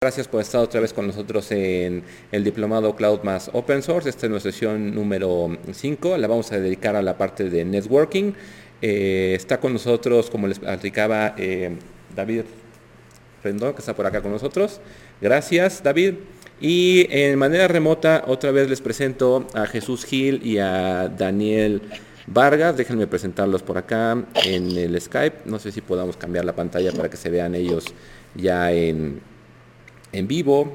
Gracias por estar otra vez con nosotros en el Diplomado Cloud más Open Source. Esta es nuestra sesión número 5. La vamos a dedicar a la parte de networking. Está con nosotros, como les platicaba, David Rendón, que está por acá con nosotros. Gracias, David. Y en manera remota, otra vez les presento a Jesús Gil y a Daniel Vargas. Déjenme presentarlos por acá en el Skype. No sé si podamos cambiar la pantalla para que se vean ellos ya en vivo.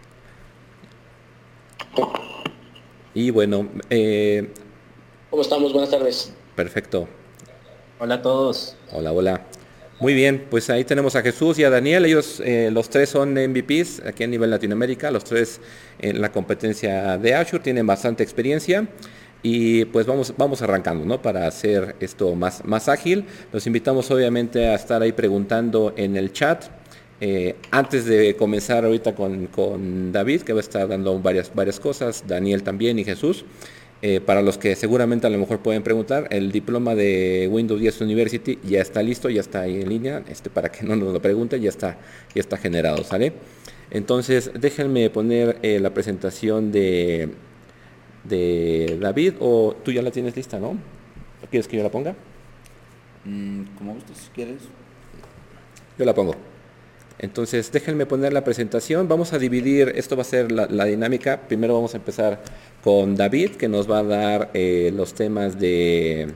Y bueno, ¿Cómo estamos? Buenas tardes. perfecto. Hola a todos. Hola, hola. Muy bien, pues ahí tenemos a Jesús y a Daniel. Ellos, los tres son MVPs aquí a nivel Latinoamérica. Los tres en la competencia de Azure tienen bastante experiencia. Y pues vamos arrancando, ¿no? Para hacer esto más ágil. Los invitamos obviamente a estar ahí preguntando en el chat. Antes de comenzar ahorita con David, que va a estar dando varias cosas, Daniel también y Jesús. Para los que seguramente a lo mejor pueden preguntar, el diploma de Windows 10 University ya está listo, ya está ahí en línea, para que no nos lo pregunten, ya está generado, ¿sale? Entonces, déjenme poner la presentación de David, o tú ya la tienes lista, ¿no? ¿Quieres que yo la ponga? Como gustes, si quieres. Yo la pongo. Entonces, déjenme poner la presentación. Vamos a dividir, esto va a ser la dinámica. Primero vamos a empezar con David, que nos va a dar los temas de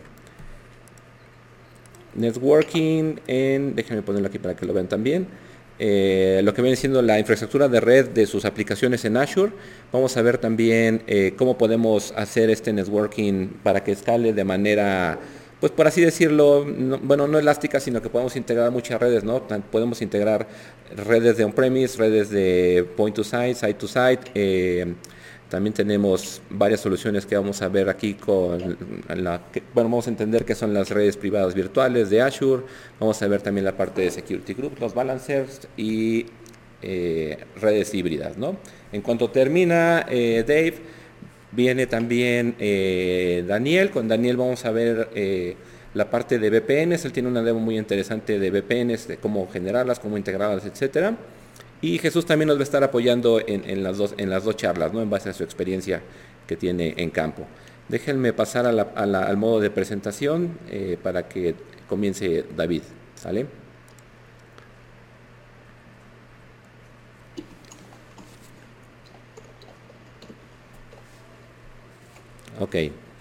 networking déjenme ponerlo aquí para que lo vean también. Lo que viene siendo la infraestructura de red de sus aplicaciones en Azure. Vamos a ver también cómo podemos hacer este networking para que escale de manera, pues por así decirlo, no elástica, sino que podemos integrar muchas redes, ¿no? Podemos integrar redes de on-premise, redes de point-to-site, site-to-site. También tenemos varias soluciones que vamos a ver aquí vamos a entender qué son las redes privadas virtuales de Azure. Vamos a ver también la parte de Security Group, los balancers y redes híbridas, ¿no? En cuanto termina Dave, viene también Daniel. Con Daniel vamos a ver la parte de VPNs. Él tiene una demo muy interesante de VPNs, de cómo generarlas, cómo integrarlas, etcétera. Y Jesús también nos va a estar apoyando en las dos charlas, ¿no? En base a su experiencia que tiene en campo. Déjenme pasar al modo de presentación para que comience David, ¿sale? Ok.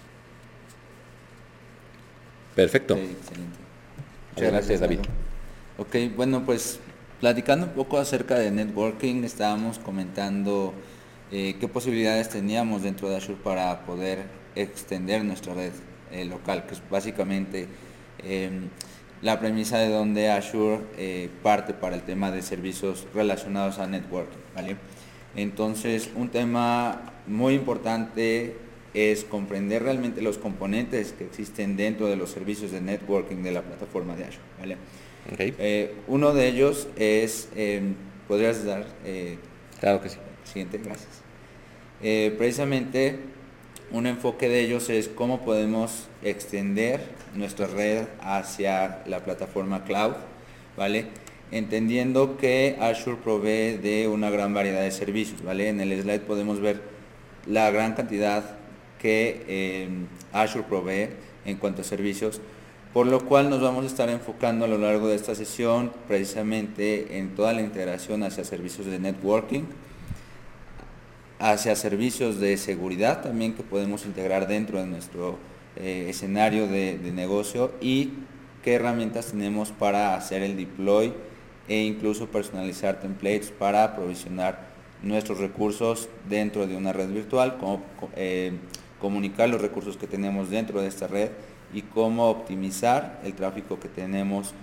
Perfecto. Okay, excelente. Muchas gracias, David. Ok, bueno, pues platicando un poco acerca de networking, estábamos comentando qué posibilidades teníamos dentro de Azure para poder extender nuestra red local, que es básicamente la premisa de donde Azure parte para el tema de servicios relacionados a networking, ¿vale? Entonces, un tema muy importante es comprender realmente los componentes que existen dentro de los servicios de networking de la plataforma de Azure, ¿vale? Okay. Uno de ellos es, ¿podrías dar? Claro que sí. Siguiente, gracias. Precisamente un enfoque de ellos es cómo podemos extender nuestra red hacia la plataforma cloud, ¿vale? Entendiendo que Azure provee de una gran variedad de servicios, ¿vale? En el slide podemos ver la gran cantidad que Azure provee en cuanto a servicios, por lo cual nos vamos a estar enfocando a lo largo de esta sesión precisamente en toda la integración hacia servicios de networking, hacia servicios de seguridad también que podemos integrar dentro de nuestro escenario de negocio, y qué herramientas tenemos para hacer el deploy e incluso personalizar templates para aprovisionar nuestros recursos dentro de una red virtual, cómo comunicar los recursos que tenemos dentro de esta red y cómo optimizar el tráfico que tenemos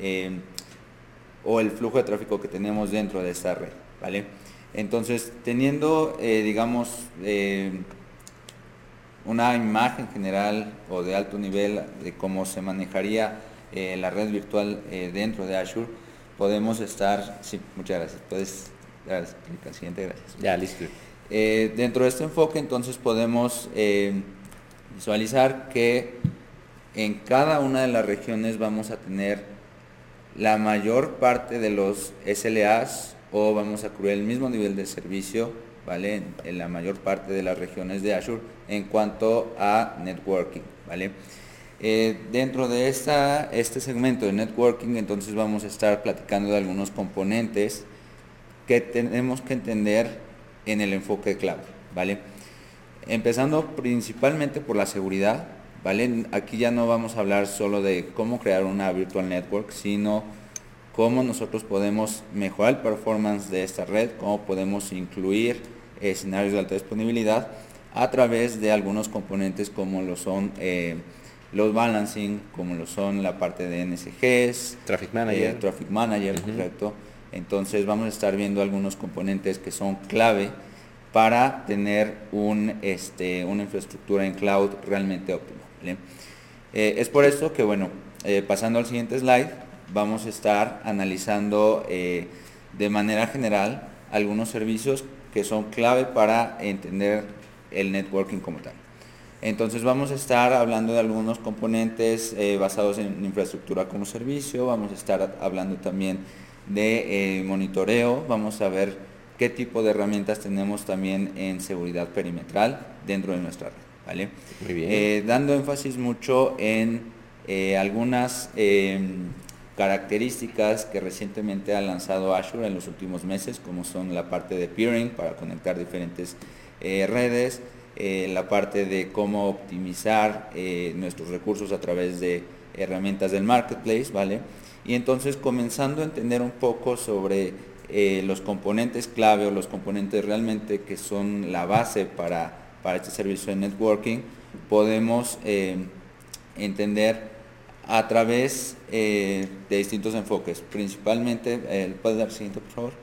o el flujo de tráfico que tenemos dentro de esta red, ¿vale? Entonces, teniendo, digamos, una imagen general o de alto nivel de cómo se manejaría la red virtual dentro de Azure, podemos estar, sí, muchas gracias, puedes dar la explicación, siguiente, gracias. Ya, listo. Dentro de este enfoque, entonces, podemos visualizar que en cada una de las regiones vamos a tener la mayor parte de los SLAs o vamos a cubrir el mismo nivel de servicio, ¿vale? En la mayor parte de las regiones de Azure en cuanto a networking, ¿vale? Dentro de este segmento de networking, entonces vamos a estar platicando de algunos componentes que tenemos que entender en el enfoque cloud, ¿vale? Empezando principalmente por la seguridad, ¿vale? Aquí ya no vamos a hablar solo de cómo crear una virtual network, sino cómo nosotros podemos mejorar el performance de esta red, cómo podemos incluir escenarios de alta disponibilidad a través de algunos componentes como lo son los balancing, como lo son la parte de NSGs, Traffic Manager, correcto. Entonces vamos a estar viendo algunos componentes que son clave para tener una infraestructura en cloud realmente óptima, ¿vale? Es por esto que, bueno, pasando al siguiente slide, vamos a estar analizando de manera general algunos servicios que son clave para entender el networking como tal. Entonces vamos a estar hablando de algunos componentes basados en infraestructura como servicio, vamos a estar hablando también de monitoreo, vamos a ver qué tipo de herramientas tenemos también en seguridad perimetral dentro de nuestra red, ¿vale? Muy bien. Dando énfasis mucho en algunas características que recientemente ha lanzado Azure en los últimos meses, como son la parte de peering para conectar diferentes redes, la parte de cómo optimizar nuestros recursos a través de herramientas del marketplace, ¿vale? Y entonces, comenzando a entender un poco sobre los componentes clave o los componentes realmente que son la base para este servicio de networking, podemos entender a través de distintos enfoques, principalmente, ¿puedes dar el siguiente, por favor?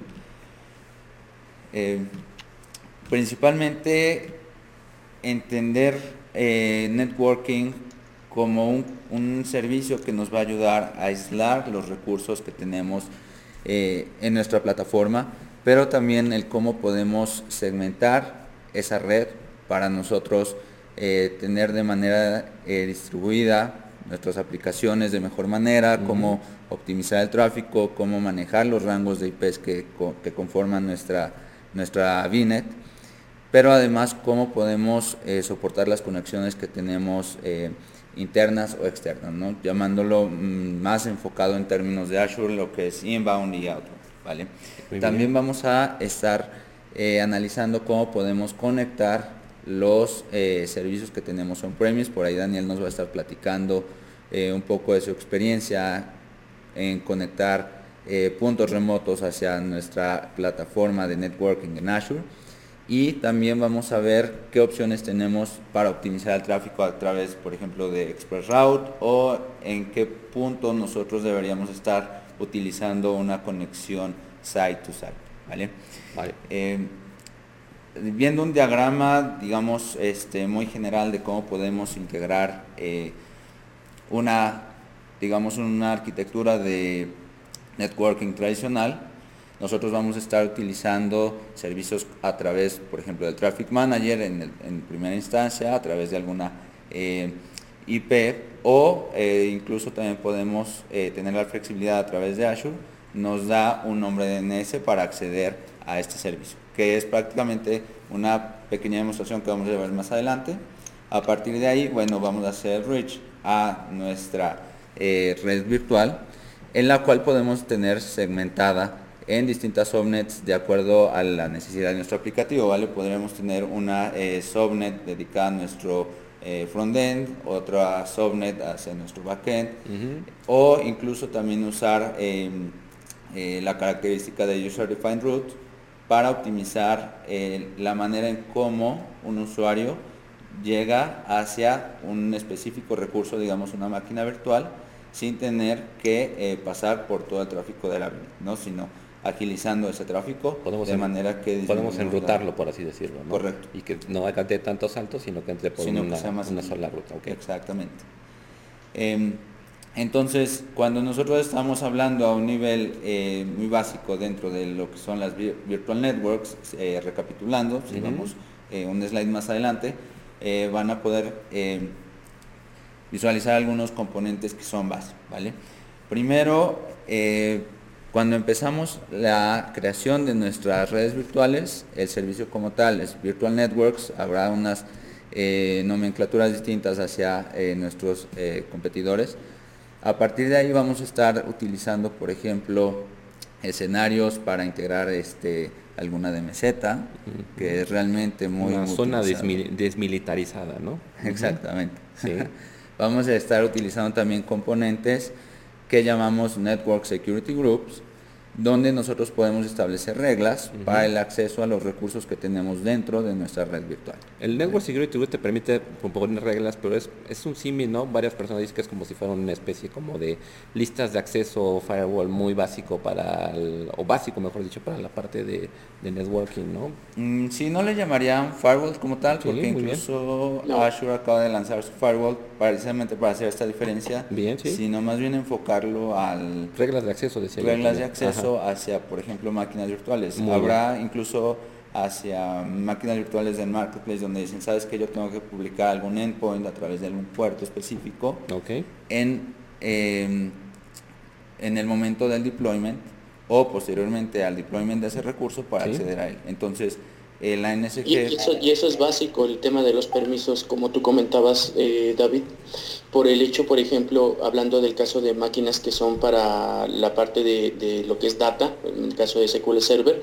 Principalmente entender networking como un servicio que nos va a ayudar a aislar los recursos que tenemos en nuestra plataforma, pero también el cómo podemos segmentar esa red para nosotros tener de manera distribuida nuestras aplicaciones de mejor manera, cómo optimizar el tráfico, cómo manejar los rangos de IPs que conforman nuestra VNet, pero además cómo podemos soportar las conexiones que tenemos internas o externas, ¿no? Llamándolo más enfocado en términos de Azure, lo que es inbound y outbound, ¿vale? También vamos a estar analizando cómo podemos conectar los servicios que tenemos on-premise. Por ahí Daniel nos va a estar platicando un poco de su experiencia en conectar puntos remotos hacia nuestra plataforma de networking en Azure. Y también vamos a ver qué opciones tenemos para optimizar el tráfico a través, por ejemplo, de ExpressRoute, o en qué punto nosotros deberíamos estar utilizando una conexión site-to-site, ¿vale? Vale. Viendo un diagrama, digamos, muy general de cómo podemos integrar una arquitectura de networking tradicional, nosotros vamos a estar utilizando servicios a través, por ejemplo, del Traffic Manager en primera instancia, a través de alguna IP, o incluso también podemos tener la flexibilidad a través de Azure, nos da un nombre de DNS para acceder a este servicio, que es prácticamente una pequeña demostración que vamos a ver más adelante. A partir de ahí, bueno, vamos a hacer reach a nuestra red virtual, en la cual podemos tener segmentada en distintas subnets de acuerdo a la necesidad de nuestro aplicativo, ¿vale? Podremos tener una subnet dedicada a nuestro frontend, otra subnet hacia nuestro backend, o incluso también usar la característica de User Defined Route para optimizar la manera en cómo un usuario llega hacia un específico recurso, digamos una máquina virtual, sin tener que pasar por todo el tráfico de la red, ¿no? Sino agilizando ese tráfico de manera que podemos enrutarlo, por así decirlo, ¿no? Correcto. Y que no haga de tantos saltos, sino que entre por una sola ruta. Okay. Exactamente. Entonces, cuando nosotros estamos hablando a un nivel muy básico dentro de lo que son las virtual networks, recapitulando, si vamos un slide más adelante, van a poder visualizar algunos componentes que son base, ¿vale? Primero, Cuando empezamos la creación de nuestras redes virtuales, el servicio como tal es Virtual Networks, habrá unas nomenclaturas distintas hacia nuestros competidores. A partir de ahí vamos a estar utilizando, por ejemplo, escenarios para integrar alguna DMZ, que es realmente muy una zona desmilitarizada, ¿no? Exactamente. Sí. Vamos a estar utilizando también componentes que llamamos Network Security Groups, donde nosotros podemos establecer reglas para el acceso a los recursos que tenemos dentro de nuestra red virtual. El Network Security Group te permite poner reglas, pero es un símil, ¿no? Varias personas dicen que es como si fuera una especie como de listas de acceso firewall muy básico o básico, mejor dicho, para la parte de networking, ¿no? Sí, no le llamarían firewall como tal, porque incluso Azure acaba de lanzar su firewall precisamente para hacer esta diferencia, sino más bien enfocarlo al... Reglas de acceso, decía Reglas de acceso hacia, por ejemplo, máquinas virtuales. Habrá incluso hacia máquinas virtuales del marketplace donde dicen, sabes que yo tengo que publicar algún endpoint a través de algún puerto específico en el momento del deployment o posteriormente al deployment de ese recurso para acceder a él. Entonces, la NSG... Y eso es básico, el tema de los permisos, como tú comentabas, David, por el hecho, por ejemplo, hablando del caso de máquinas que son para la parte de lo que es data, en el caso de SQL Server,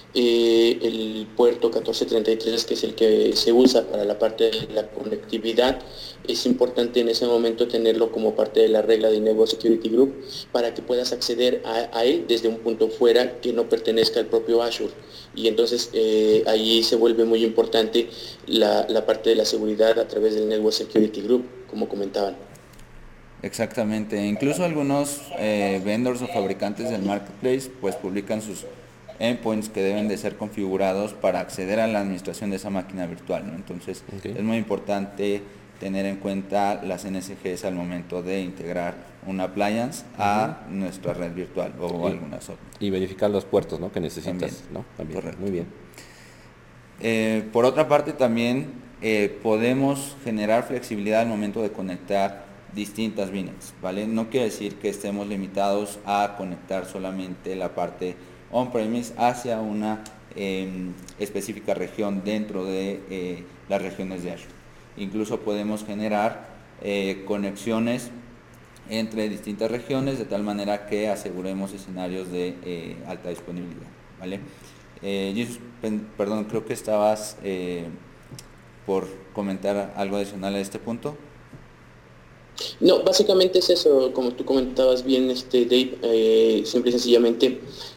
el puerto 1433, que es el que se usa para la parte de la conectividad, es importante en ese momento tenerlo como parte de la regla de Network Security Group para que puedas acceder a él desde un punto fuera que no pertenezca al propio Azure. Y entonces ahí se vuelve muy importante la parte de la seguridad a través del Network Security Group, como comentaban. Exactamente, incluso algunos vendors o fabricantes del marketplace pues publican sus endpoints que deben de ser configurados para acceder a la administración de esa máquina virtual, ¿no? Entonces es muy importante tener en cuenta las NSGs al momento de integrar una appliance a nuestra red virtual o alguna software. Y verificar los puertos, ¿no?, que necesitas. También, ¿no? También. Correcto. Muy bien. Por otra parte también podemos generar flexibilidad al momento de conectar distintas VNets, ¿vale? No quiere decir que estemos limitados a conectar solamente la parte on-premise hacia una específica región dentro de las regiones de Azure. Incluso podemos generar conexiones entre distintas regiones de tal manera que aseguremos escenarios de alta disponibilidad, ¿vale? Jesus, perdón, creo que estabas por comentar algo adicional a este punto. No, básicamente es eso, como tú comentabas bien, Dave, simple y sencillamente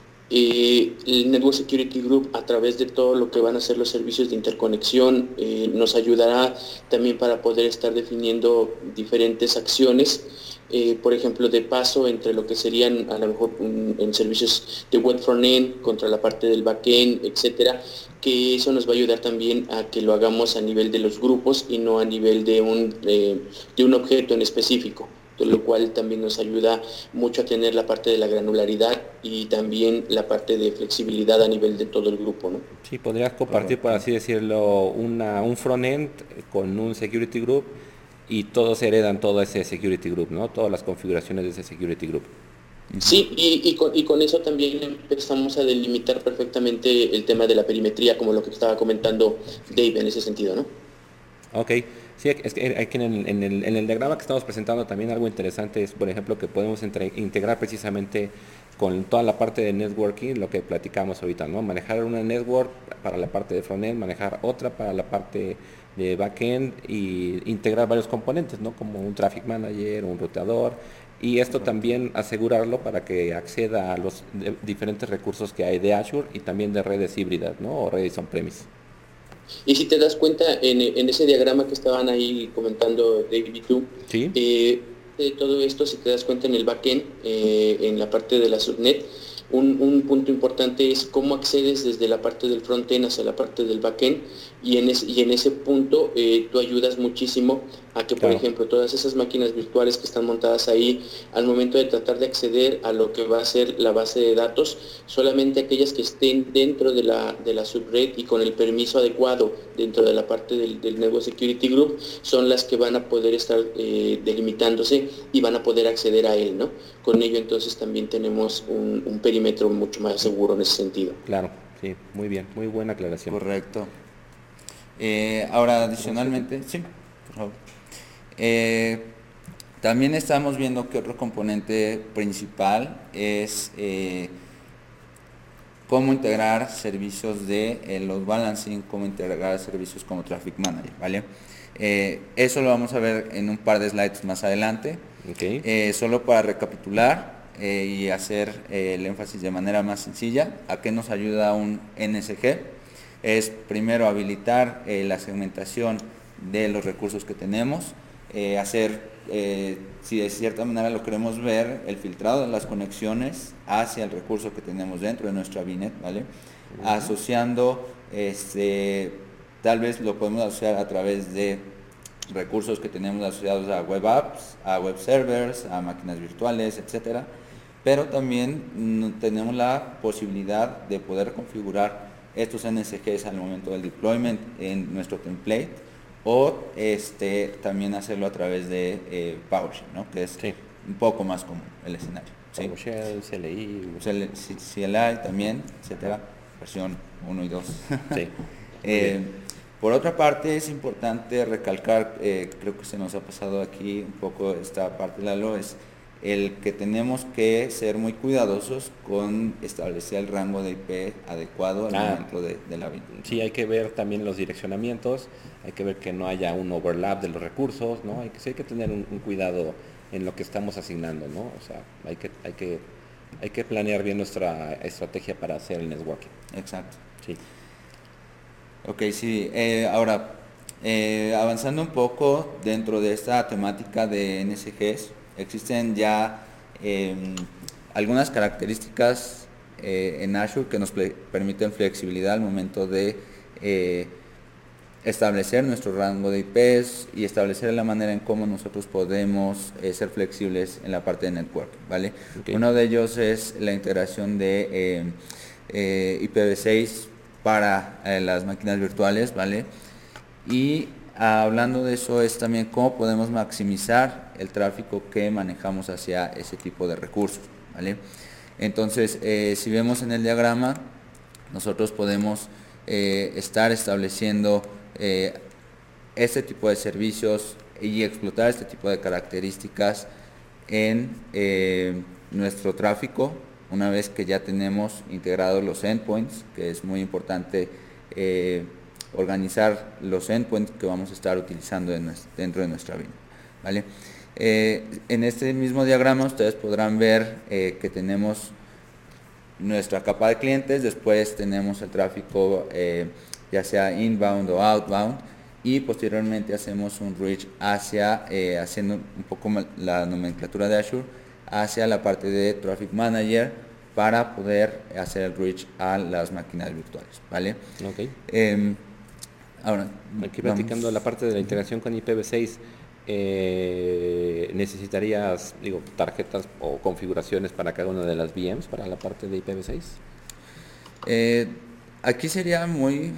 el Network Security Group, a través de todo lo que van a ser los servicios de interconexión, nos ayudará también para poder estar definiendo diferentes acciones, por ejemplo, de paso entre lo que serían a lo mejor en servicios de web frontend contra la parte del backend, etcétera, que eso nos va a ayudar también a que lo hagamos a nivel de los grupos y no a nivel de un objeto en específico, lo cual también nos ayuda mucho a tener la parte de la granularidad y también la parte de flexibilidad a nivel de todo el grupo, ¿no? Sí, podrías compartir, por así decirlo, un frontend con un security group y todos heredan todo ese security group, ¿no? Todas las configuraciones de ese security group. Sí, y con eso también empezamos a delimitar perfectamente el tema de la perimetría, como lo que estaba comentando Dave en ese sentido, ¿no? Ok, sí, es que aquí en el diagrama que estamos presentando también algo interesante es, por ejemplo, que podemos integrar precisamente con toda la parte de networking, lo que platicamos ahorita, ¿no? Manejar una network para la parte de frontend, manejar otra para la parte de backend y integrar varios componentes, ¿no? Como un traffic manager, un ruteador, y esto también asegurarlo para que acceda a los diferentes recursos que hay de Azure y también de redes híbridas, ¿no? O redes on-premise. Y si te das cuenta en ese diagrama que estaban ahí comentando David y tú, ¿sí? De todo esto, si te das cuenta en el backend, en la parte de la subnet, un punto importante es cómo accedes desde la parte del frontend hacia la parte del backend, y en ese punto tú ayudas muchísimo a que, por Claro. ejemplo, todas esas máquinas virtuales que están montadas ahí, al momento de tratar de acceder a lo que va a ser la base de datos, solamente aquellas que estén dentro de la subred y con el permiso adecuado dentro de la parte del Network Security Group son las que van a poder estar delimitándose y van a poder acceder a él, ¿no? Con ello entonces también tenemos un perímetro mucho más seguro en ese sentido. Claro, sí, muy bien, muy buena aclaración. Correcto. Ahora, adicionalmente, sí, por favor. También estamos viendo que otro componente principal es cómo integrar servicios de load balancing, cómo integrar servicios como Traffic Manager, ¿vale? Eso lo vamos a ver en un par de slides más adelante. Okay. Solo para recapitular y hacer el énfasis de manera más sencilla, ¿a qué nos ayuda un NSG? Es primero habilitar la segmentación de los recursos que tenemos, hacer, si de cierta manera lo queremos ver, el filtrado de las conexiones hacia el recurso que tenemos dentro de nuestra VNet, ¿vale? Asociando, tal vez lo podemos asociar a través de recursos que tenemos asociados a web apps, a web servers, a máquinas virtuales, etcétera. Pero también tenemos la posibilidad de poder configurar estos NSGs al momento del deployment en nuestro template o también hacerlo a través de PowerShell, ¿no? Que es un poco más común el escenario. ¿Sí? PowerShell, CLI, CLI también, etcétera, versión 1 y 2. Sí. Por otra parte, es importante recalcar, creo que se nos ha pasado aquí un poco esta parte, Lalo, es el que tenemos que ser muy cuidadosos con establecer el rango de IP adecuado al momento de la venta. Sí, hay que ver también los direccionamientos, hay que ver que no haya un overlap de los recursos, ¿no? Hay que tener un cuidado en lo que estamos asignando, ¿no? O sea, hay que planear bien nuestra estrategia para hacer el networking. Exacto. Sí. Ok, sí. Ahora, avanzando un poco dentro de esta temática de NSGs, existen ya algunas características en Azure que nos permiten flexibilidad al momento de establecer nuestro rango de IPs y establecer la manera en cómo nosotros podemos ser flexibles en la parte de networking, ¿vale? Okay. Uno de ellos es la integración de IPv6 para las máquinas virtuales, ¿vale? Y hablando de eso es también cómo podemos maximizar el tráfico que manejamos hacia ese tipo de recursos, ¿vale? Entonces, si vemos en el diagrama, nosotros podemos estar estableciendo este tipo de servicios y explotar este tipo de características en nuestro tráfico una vez que ya tenemos integrados los endpoints, que es muy importante organizar los endpoints que vamos a estar utilizando dentro de nuestra VNet, ¿vale? En este mismo diagrama ustedes podrán ver que tenemos nuestra capa de clientes, después tenemos el tráfico ya sea inbound o outbound y posteriormente hacemos un reach hacia, haciendo un poco la nomenclatura de Azure, hacia la parte de Traffic Manager para poder hacer el reach a las máquinas virtuales, ¿vale? Okay. Ahora, aquí platicando la parte de la integración con IPv6, ¿necesitarías, tarjetas o configuraciones para cada una de las VMs para la parte de IPv6? Aquí sería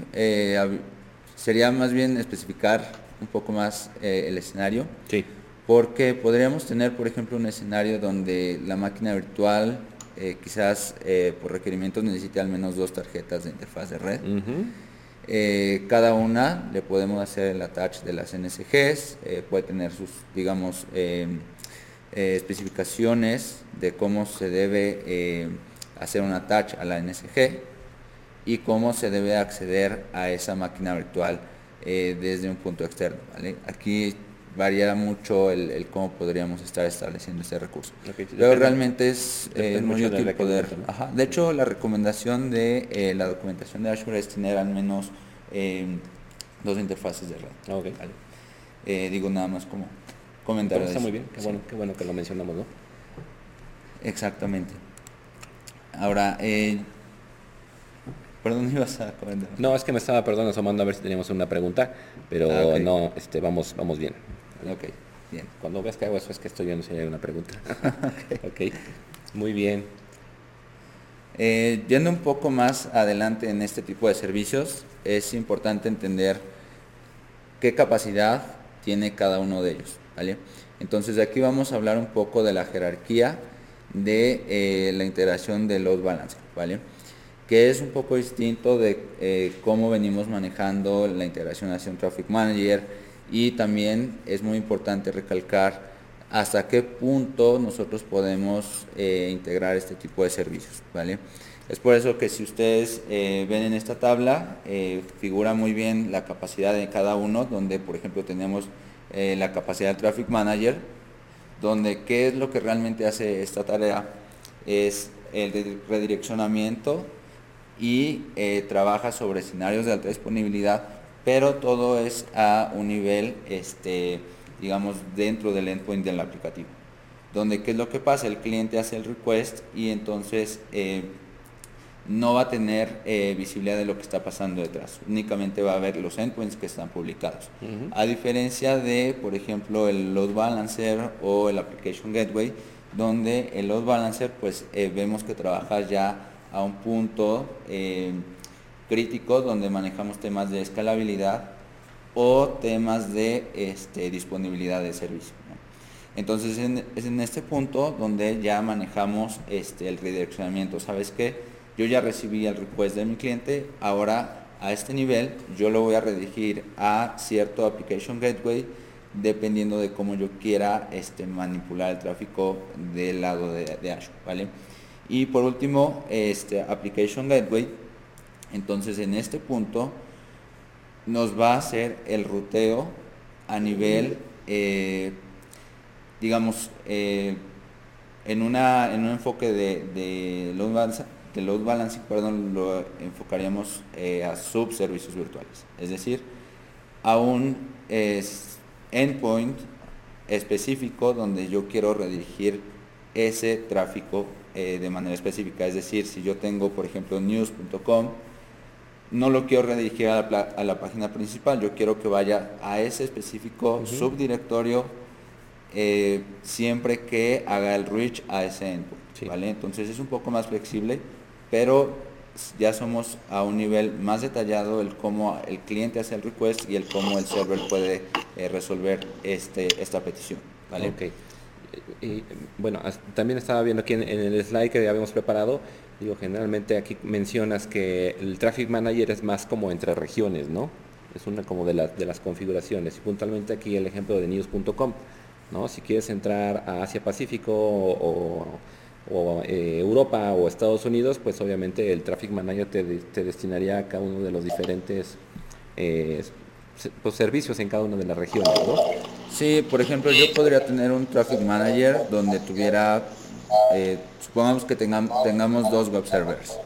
sería más bien especificar un poco más el escenario. Sí. Porque podríamos tener, por ejemplo, un escenario donde la máquina virtual quizás por requerimientos necesite al menos 2 tarjetas de interfaz de red. Cada una le podemos hacer el attach de las NSGs, puede tener sus, digamos, especificaciones de cómo se debe hacer un attach a la NSG y cómo se debe acceder a esa máquina virtual desde un punto externo, ¿vale? Aquí varía mucho el cómo podríamos estar estableciendo este recurso. Okay, pero realmente es muy útil poder... ¿no? Ajá, de hecho, la recomendación de la documentación de Azure es tener al menos 2 interfaces de red. Okay. ¿Vale? Digo nada más como comentario. Está muy bien, qué bueno que lo mencionamos, ¿no? Exactamente. Ahora, perdón, ibas a comentar. No, es que me estaba, asomando a ver si teníamos una pregunta, pero okay. No, vamos bien. Ok, bien. Cuando ves que hago eso es que estoy viendo si hay una pregunta. Ok, muy bien. Yendo un poco más adelante en este tipo de servicios, es importante entender qué capacidad tiene cada uno de ellos, ¿vale? Entonces de aquí vamos a hablar un poco de la jerarquía de la integración de load balancer, ¿vale? Que es un poco distinto de cómo venimos manejando la integración hacia un traffic manager, y también es muy importante recalcar hasta qué punto nosotros podemos integrar este tipo de servicios, ¿vale? Es por eso que si ustedes ven en esta tabla, figura muy bien la capacidad de cada uno, donde por ejemplo tenemos la capacidad del Traffic Manager, donde qué es lo que realmente hace esta tarea, es el redireccionamiento y trabaja sobre escenarios de alta disponibilidad, pero todo es a un nivel, digamos, dentro del endpoint del aplicativo, donde qué es lo que pasa, el cliente hace el request y entonces no va a tener visibilidad de lo que está pasando detrás, únicamente va a ver los endpoints que están publicados. A diferencia de, por ejemplo, el load balancer o el application gateway, donde el load balancer pues vemos que trabaja ya a un punto crítico, donde manejamos temas de escalabilidad o temas de disponibilidad de servicio, ¿no? Entonces es en este punto donde ya manejamos el redireccionamiento. ¿Sabes qué? Yo ya recibí el request de mi cliente, ahora a este nivel yo lo voy a redirigir a cierto application gateway, dependiendo de cómo yo quiera manipular el tráfico del lado de Azure, ¿vale? Y por último, application gateway, entonces en este punto nos va a hacer el ruteo a nivel, digamos, en un enfoque de load balancing, perdón, lo enfocaríamos a subservicios virtuales, es decir, a un endpoint específico donde yo quiero redirigir ese tráfico de manera específica. Es decir, si yo tengo, por ejemplo, news.com, no lo quiero redirigir a la página principal, yo quiero que vaya a ese específico subdirectorio, siempre que haga el reach a ese endpoint, ¿vale? Entonces es un poco más flexible, pero ya somos a un nivel más detallado el cómo el cliente hace el request y el cómo el server puede resolver esta petición, ¿vale? Ok. Y, bueno, también estaba viendo aquí en el slide que habíamos preparado, digo, generalmente aquí mencionas que el Traffic Manager es más como entre regiones, ¿no? Es una como de las configuraciones. Y puntualmente aquí el ejemplo de news.com, ¿no? Si quieres entrar a Asia Pacífico o Europa o Estados Unidos, pues obviamente el Traffic Manager te destinaría a cada uno de los diferentes pues, servicios en cada una de las regiones, ¿no? Sí, por ejemplo, yo podría tener un Traffic Manager donde tuviera, supongamos que tengamos dos web servers,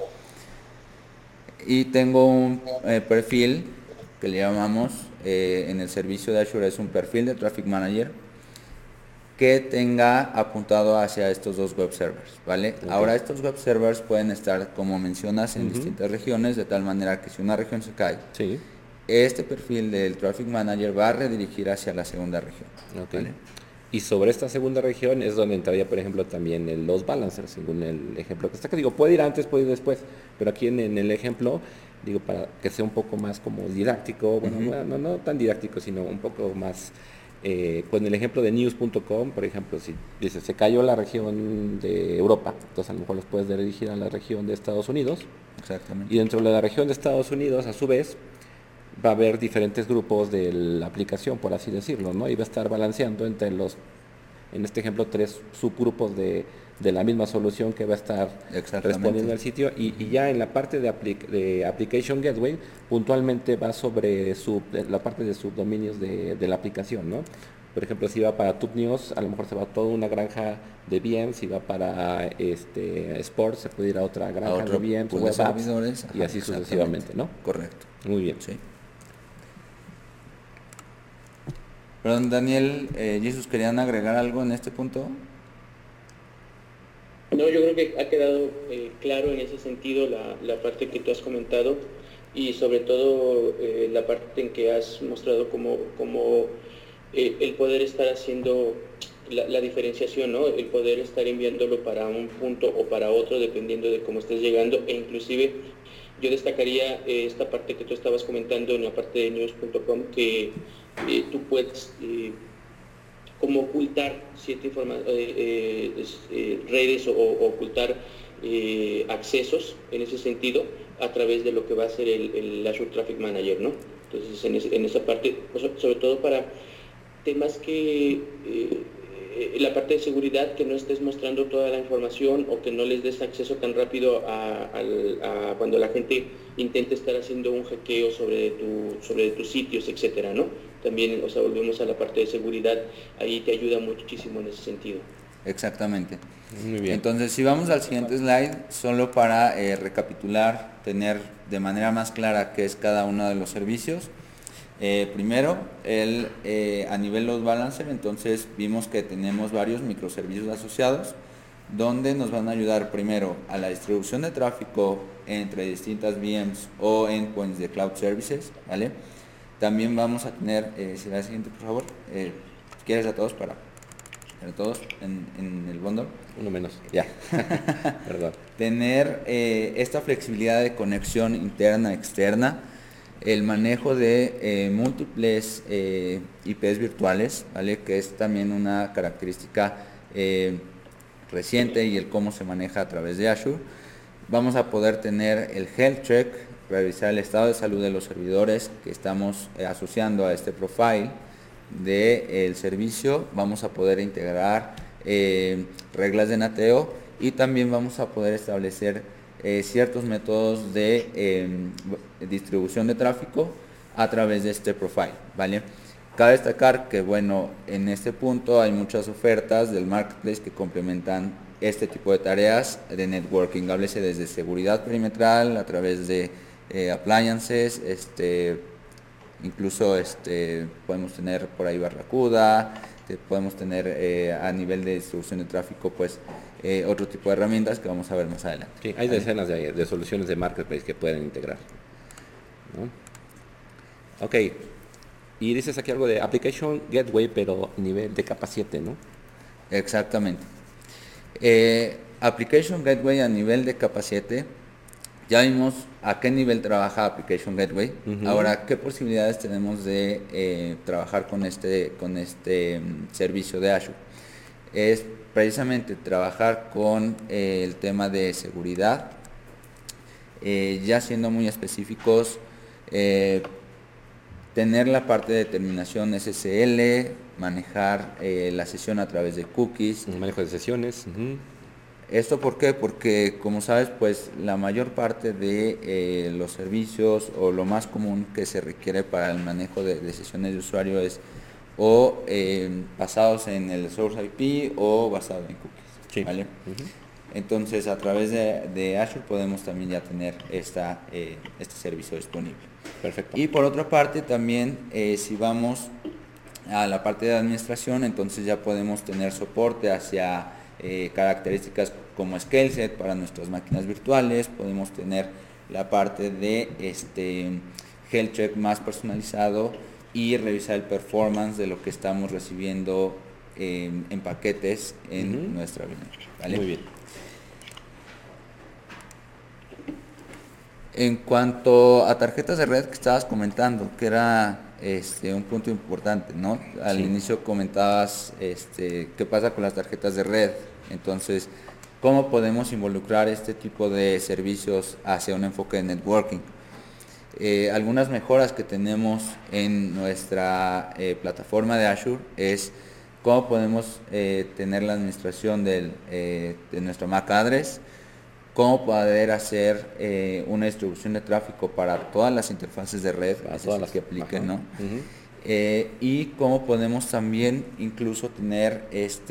y tengo un perfil que le llamamos en el servicio de Azure, es un perfil de Traffic Manager que tenga apuntado hacia estos dos web servers, ¿vale? Okay. Ahora estos web servers pueden estar, como mencionas, en distintas regiones, de tal manera que si una región se cae, este perfil del Traffic Manager va a redirigir hacia la segunda región. Okay. ¿Vale? Y sobre esta segunda región es donde entraría, por ejemplo, también el load balancer, según el ejemplo que está acá. Digo, puede ir antes, puede ir después, pero aquí en el ejemplo, digo, para que sea un poco más como didáctico, bueno, no tan didáctico, sino un poco más, con el ejemplo de news.com, por ejemplo, si dice, se cayó la región de Europa, entonces a lo mejor los puedes dirigir a la región de Estados Unidos. Exactamente. Y dentro de la región de Estados Unidos, a su vez, va a haber diferentes grupos de la aplicación, por así decirlo, ¿no? Y va a estar balanceando entre los, en este ejemplo, 3 subgrupos de la misma solución que va a estar respondiendo al sitio. Y ya en la parte de Application Gateway, puntualmente va sobre la parte de subdominios de la aplicación, ¿no? Por ejemplo, si va para Tube News, a lo mejor se va a toda una granja de VMs. Si va para Sports, se puede ir a otra granja de VMs, web apps, y así sucesivamente, ¿no? Correcto. Muy bien. Sí. Perdón, Daniel, Jesús, ¿querían agregar algo en este punto? No, yo creo que ha quedado claro en ese sentido la parte que tú has comentado, y sobre todo la parte en que has mostrado cómo el poder estar haciendo la diferenciación, ¿no? El poder estar enviándolo para un punto o para otro dependiendo de cómo estés llegando, e inclusive yo destacaría esta parte que tú estabas comentando en la parte de news.com, que tú puedes como ocultar cierta redes o ocultar accesos en ese sentido a través de lo que va a ser el Azure Traffic Manager, ¿no? Entonces en esa parte, sobre todo para temas que la parte de seguridad, que no estés mostrando toda la información o que no les des acceso tan rápido a cuando la gente intente estar haciendo un hackeo sobre tus sitios, etcétera, ¿no? También, o sea, volvemos a la parte de seguridad, ahí te ayuda muchísimo en ese sentido. Exactamente. Muy bien. Entonces, si vamos al siguiente slide, solo para recapitular, tener de manera más clara qué es cada uno de los servicios. Primero, a nivel load balancer, entonces vimos que tenemos varios microservicios asociados, donde nos van a ayudar primero a la distribución de tráfico entre distintas VMs o endpoints de cloud services, ¿vale? También vamos a tener, si la siguiente por favor, ¿quieres a todos para todos en el bundle? Uno menos, ya. Perdón. Tener esta flexibilidad de conexión interna, externa, el manejo de múltiples IPs virtuales, ¿vale? Que es también una característica reciente, y el cómo se maneja a través de Azure. Vamos a poder tener el health check, revisar el estado de salud de los servidores que estamos asociando a este profile del servicio. Vamos a poder integrar reglas de nateo, y también vamos a poder establecer ciertos métodos de distribución de tráfico a través de este profile, ¿vale? Cabe destacar que, bueno, en este punto hay muchas ofertas del marketplace que complementan este tipo de tareas de networking. Háblese desde seguridad perimetral a través de appliances, incluso podemos tener por ahí Barracuda, podemos tener a nivel de distribución de tráfico, pues otro tipo de herramientas que vamos a ver más adelante. Sí, hay decenas de soluciones de marketplace que pueden integrar, ¿no? Ok, y dices aquí algo de Application Gateway, pero nivel de capa 7, ¿no? Exactamente. Application Gateway a nivel de capa 7. Ya vimos a qué nivel trabaja Application Gateway. Ahora, ¿qué posibilidades tenemos de trabajar con este servicio de Azure? Es precisamente trabajar con el tema de seguridad, ya siendo muy específicos, tener la parte de determinación SSL, manejar la sesión a través de cookies. El manejo de sesiones. ¿Esto por qué? Porque, como sabes, pues la mayor parte de los servicios, o lo más común que se requiere para el manejo de sesiones de usuario, es o basados en el source IP o basado en cookies. Sí. ¿Vale? Entonces, a través de Azure podemos también ya tener este servicio disponible. Perfecto. Y por otra parte, también si vamos a la parte de administración, entonces ya podemos tener soporte hacia características como ScaleSet para nuestras máquinas virtuales. Podemos tener la parte de health check más personalizado y revisar el performance de lo que estamos recibiendo en paquetes en nuestra VNet, ¿vale? Muy bien. En cuanto a tarjetas de red que estabas comentando, que era un punto importante, ¿no? Al inicio comentabas qué pasa con las tarjetas de red. Entonces, ¿cómo podemos involucrar este tipo de servicios hacia un enfoque de networking? Algunas mejoras que tenemos en nuestra plataforma de Azure es cómo podemos tener la administración de nuestro MAC address, cómo poder hacer una distribución de tráfico para todas las interfaces de red, para todas las que apliquen, ¿no? Y cómo podemos también incluso tener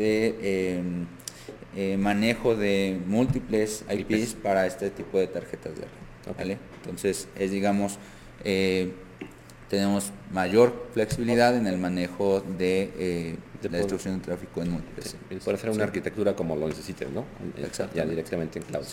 manejo de múltiples IPs para este tipo de tarjetas de red, ¿vale? Entonces digamos, tenemos mayor flexibilidad en el manejo de la distribución de tráfico en múltiples. Y poder hacer una arquitectura como lo necesites, ¿no? Ya directamente en cloud. Sí.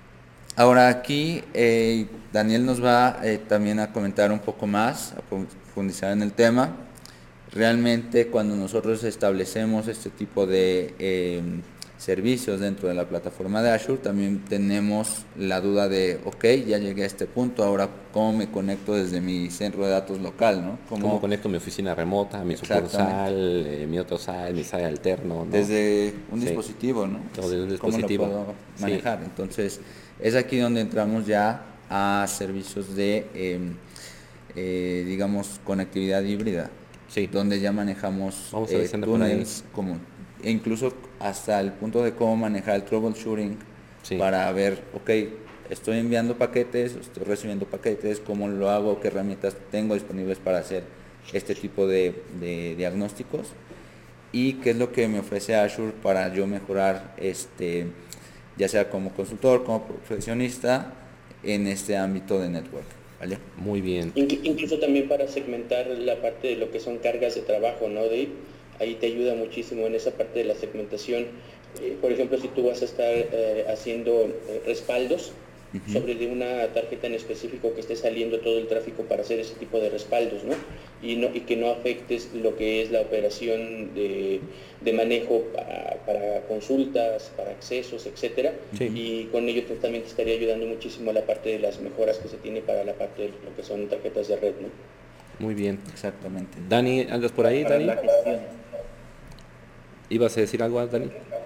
Ahora aquí Daniel nos va también a comentar un poco más, a profundizar en el tema. Realmente cuando nosotros establecemos este tipo de servicios dentro de la plataforma de Azure, también tenemos la duda de, ok, ya llegué a este punto, ahora cómo me conecto desde mi centro de datos local, ¿no? ¿Cómo conecto mi oficina remota, mi sucursal, mi otro site, mi site alterno, ¿no? Desde un dispositivo, ¿no? O desde un dispositivo. ¿Cómo lo puedo manejar? Sí. Entonces, es aquí donde entramos ya a servicios de, digamos, conectividad híbrida. Sí. Donde ya manejamos túneles común. E incluso hasta el punto de cómo manejar el troubleshooting para ver, ok, estoy enviando paquetes, estoy recibiendo paquetes, cómo lo hago, qué herramientas tengo disponibles para hacer este tipo de diagnósticos y qué es lo que me ofrece Azure para yo mejorar, ya sea como consultor, como profesionista en este ámbito de network. ¿Vale? Muy bien. Incluso también para segmentar la parte de lo que son cargas de trabajo, ¿no, Dave? Ahí te ayuda muchísimo en esa parte de la segmentación. Por ejemplo, si tú vas a estar haciendo respaldos sobre de una tarjeta en específico que esté saliendo todo el tráfico para hacer ese tipo de respaldos, ¿no? Y que no afectes lo que es la operación de manejo para consultas, para accesos, etcétera. Sí. Y con ello también te estaría ayudando muchísimo a la parte de las mejoras que se tiene para la parte de lo que son tarjetas de red, ¿no? Muy bien. Exactamente. Dani, ¿andas por ahí, Dani? La gestión. ¿Ibas a decir algo, Dani?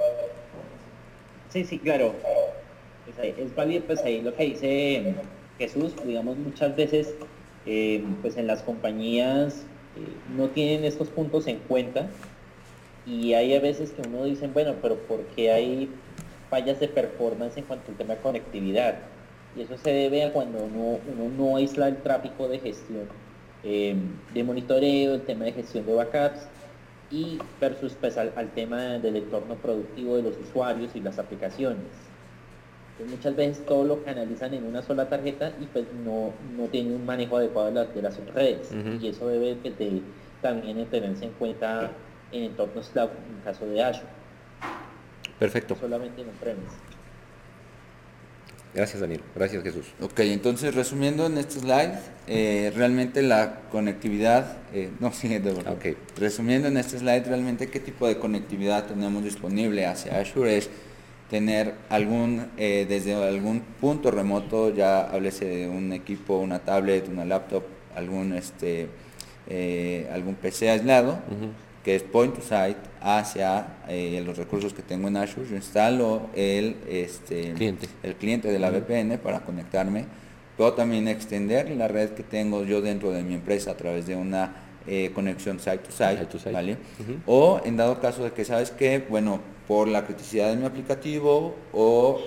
Sí, claro. Pues es válido pues ahí lo que dice Jesús, digamos muchas veces pues en las compañías no tienen estos puntos en cuenta y hay a veces que uno dice, bueno, pero ¿por qué hay fallas de performance en cuanto al tema de conectividad? Y eso se debe a cuando uno no aísla el tráfico de gestión de monitoreo, el tema de gestión de backups y versus pues al tema del entorno productivo de los usuarios y las aplicaciones. Pues muchas veces todo lo canalizan en una sola tarjeta y pues no tienen un manejo adecuado de las subredes. Y eso debe también tenerse en cuenta en entornos cloud, en el caso de Azure. Perfecto. No solamente en on-premise. Gracias, Daniel. Gracias, Jesús. Ok, entonces resumiendo en este slide, realmente la conectividad, Okay. Resumiendo en este slide, realmente qué tipo de conectividad tenemos disponible hacia Azure es tener desde algún punto remoto, ya háblese de un equipo, una tablet, una laptop, algún PC aislado, que es point to site hacia los recursos que tengo en Azure. Yo instalo el cliente de la VPN para conectarme. Puedo también extender la red que tengo yo dentro de mi empresa a través de una conexión site to site, ¿vale? O en dado caso de que sabes que, bueno, por la criticidad de mi aplicativo o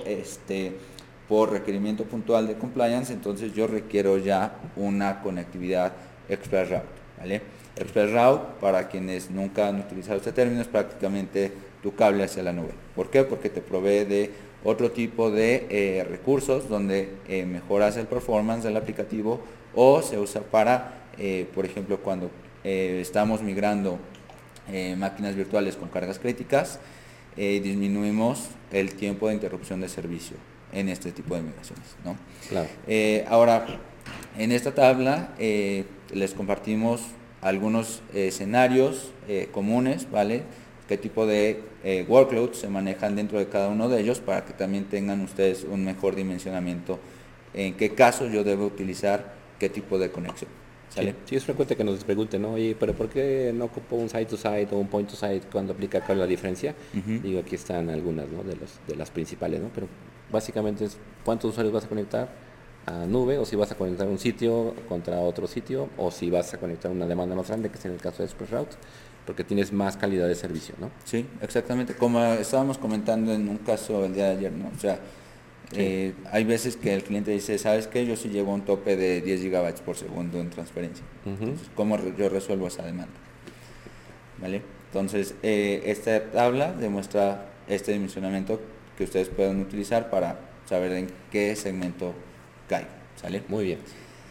por requerimiento puntual de compliance, entonces yo requiero ya una conectividad Express Route, ¿vale? Express Route, para quienes nunca han utilizado este término, es prácticamente tu cable hacia la nube. ¿Por qué? Porque te provee de otro tipo de recursos donde mejoras el performance del aplicativo o se usa para, por ejemplo, cuando estamos migrando máquinas virtuales con cargas críticas, disminuimos el tiempo de interrupción de servicio en este tipo de migraciones, ¿no? Claro. Ahora, en esta tabla les compartimos algunos escenarios comunes, ¿vale? Qué tipo de workloads se manejan dentro de cada uno de ellos para que también tengan ustedes un mejor dimensionamiento en qué caso yo debo utilizar qué tipo de conexión. ¿Sale? Sí, es frecuente que nos pregunten, ¿no? Oye, pero ¿por qué no ocupo un site to site o un point to site cuando aplica acá la diferencia? Digo, aquí están algunas, ¿no? De las principales, ¿no? Pero básicamente es cuántos usuarios vas a conectar a nube, o si vas a conectar un sitio contra otro sitio, o si vas a conectar una demanda más grande, que es en el caso de ExpressRoute, porque tienes más calidad de servicio, ¿no? Sí, exactamente. Como estábamos comentando en un caso el día de ayer, ¿no? O sea, hay veces que el cliente dice, ¿sabes qué? Yo sí llego a un tope de 10 gigabytes por segundo en transferencia. Entonces, ¿cómo yo resuelvo esa demanda? ¿Vale? Entonces, esta tabla demuestra este dimensionamiento que ustedes pueden utilizar para saber en qué segmento cae. ¿Sale? Muy bien.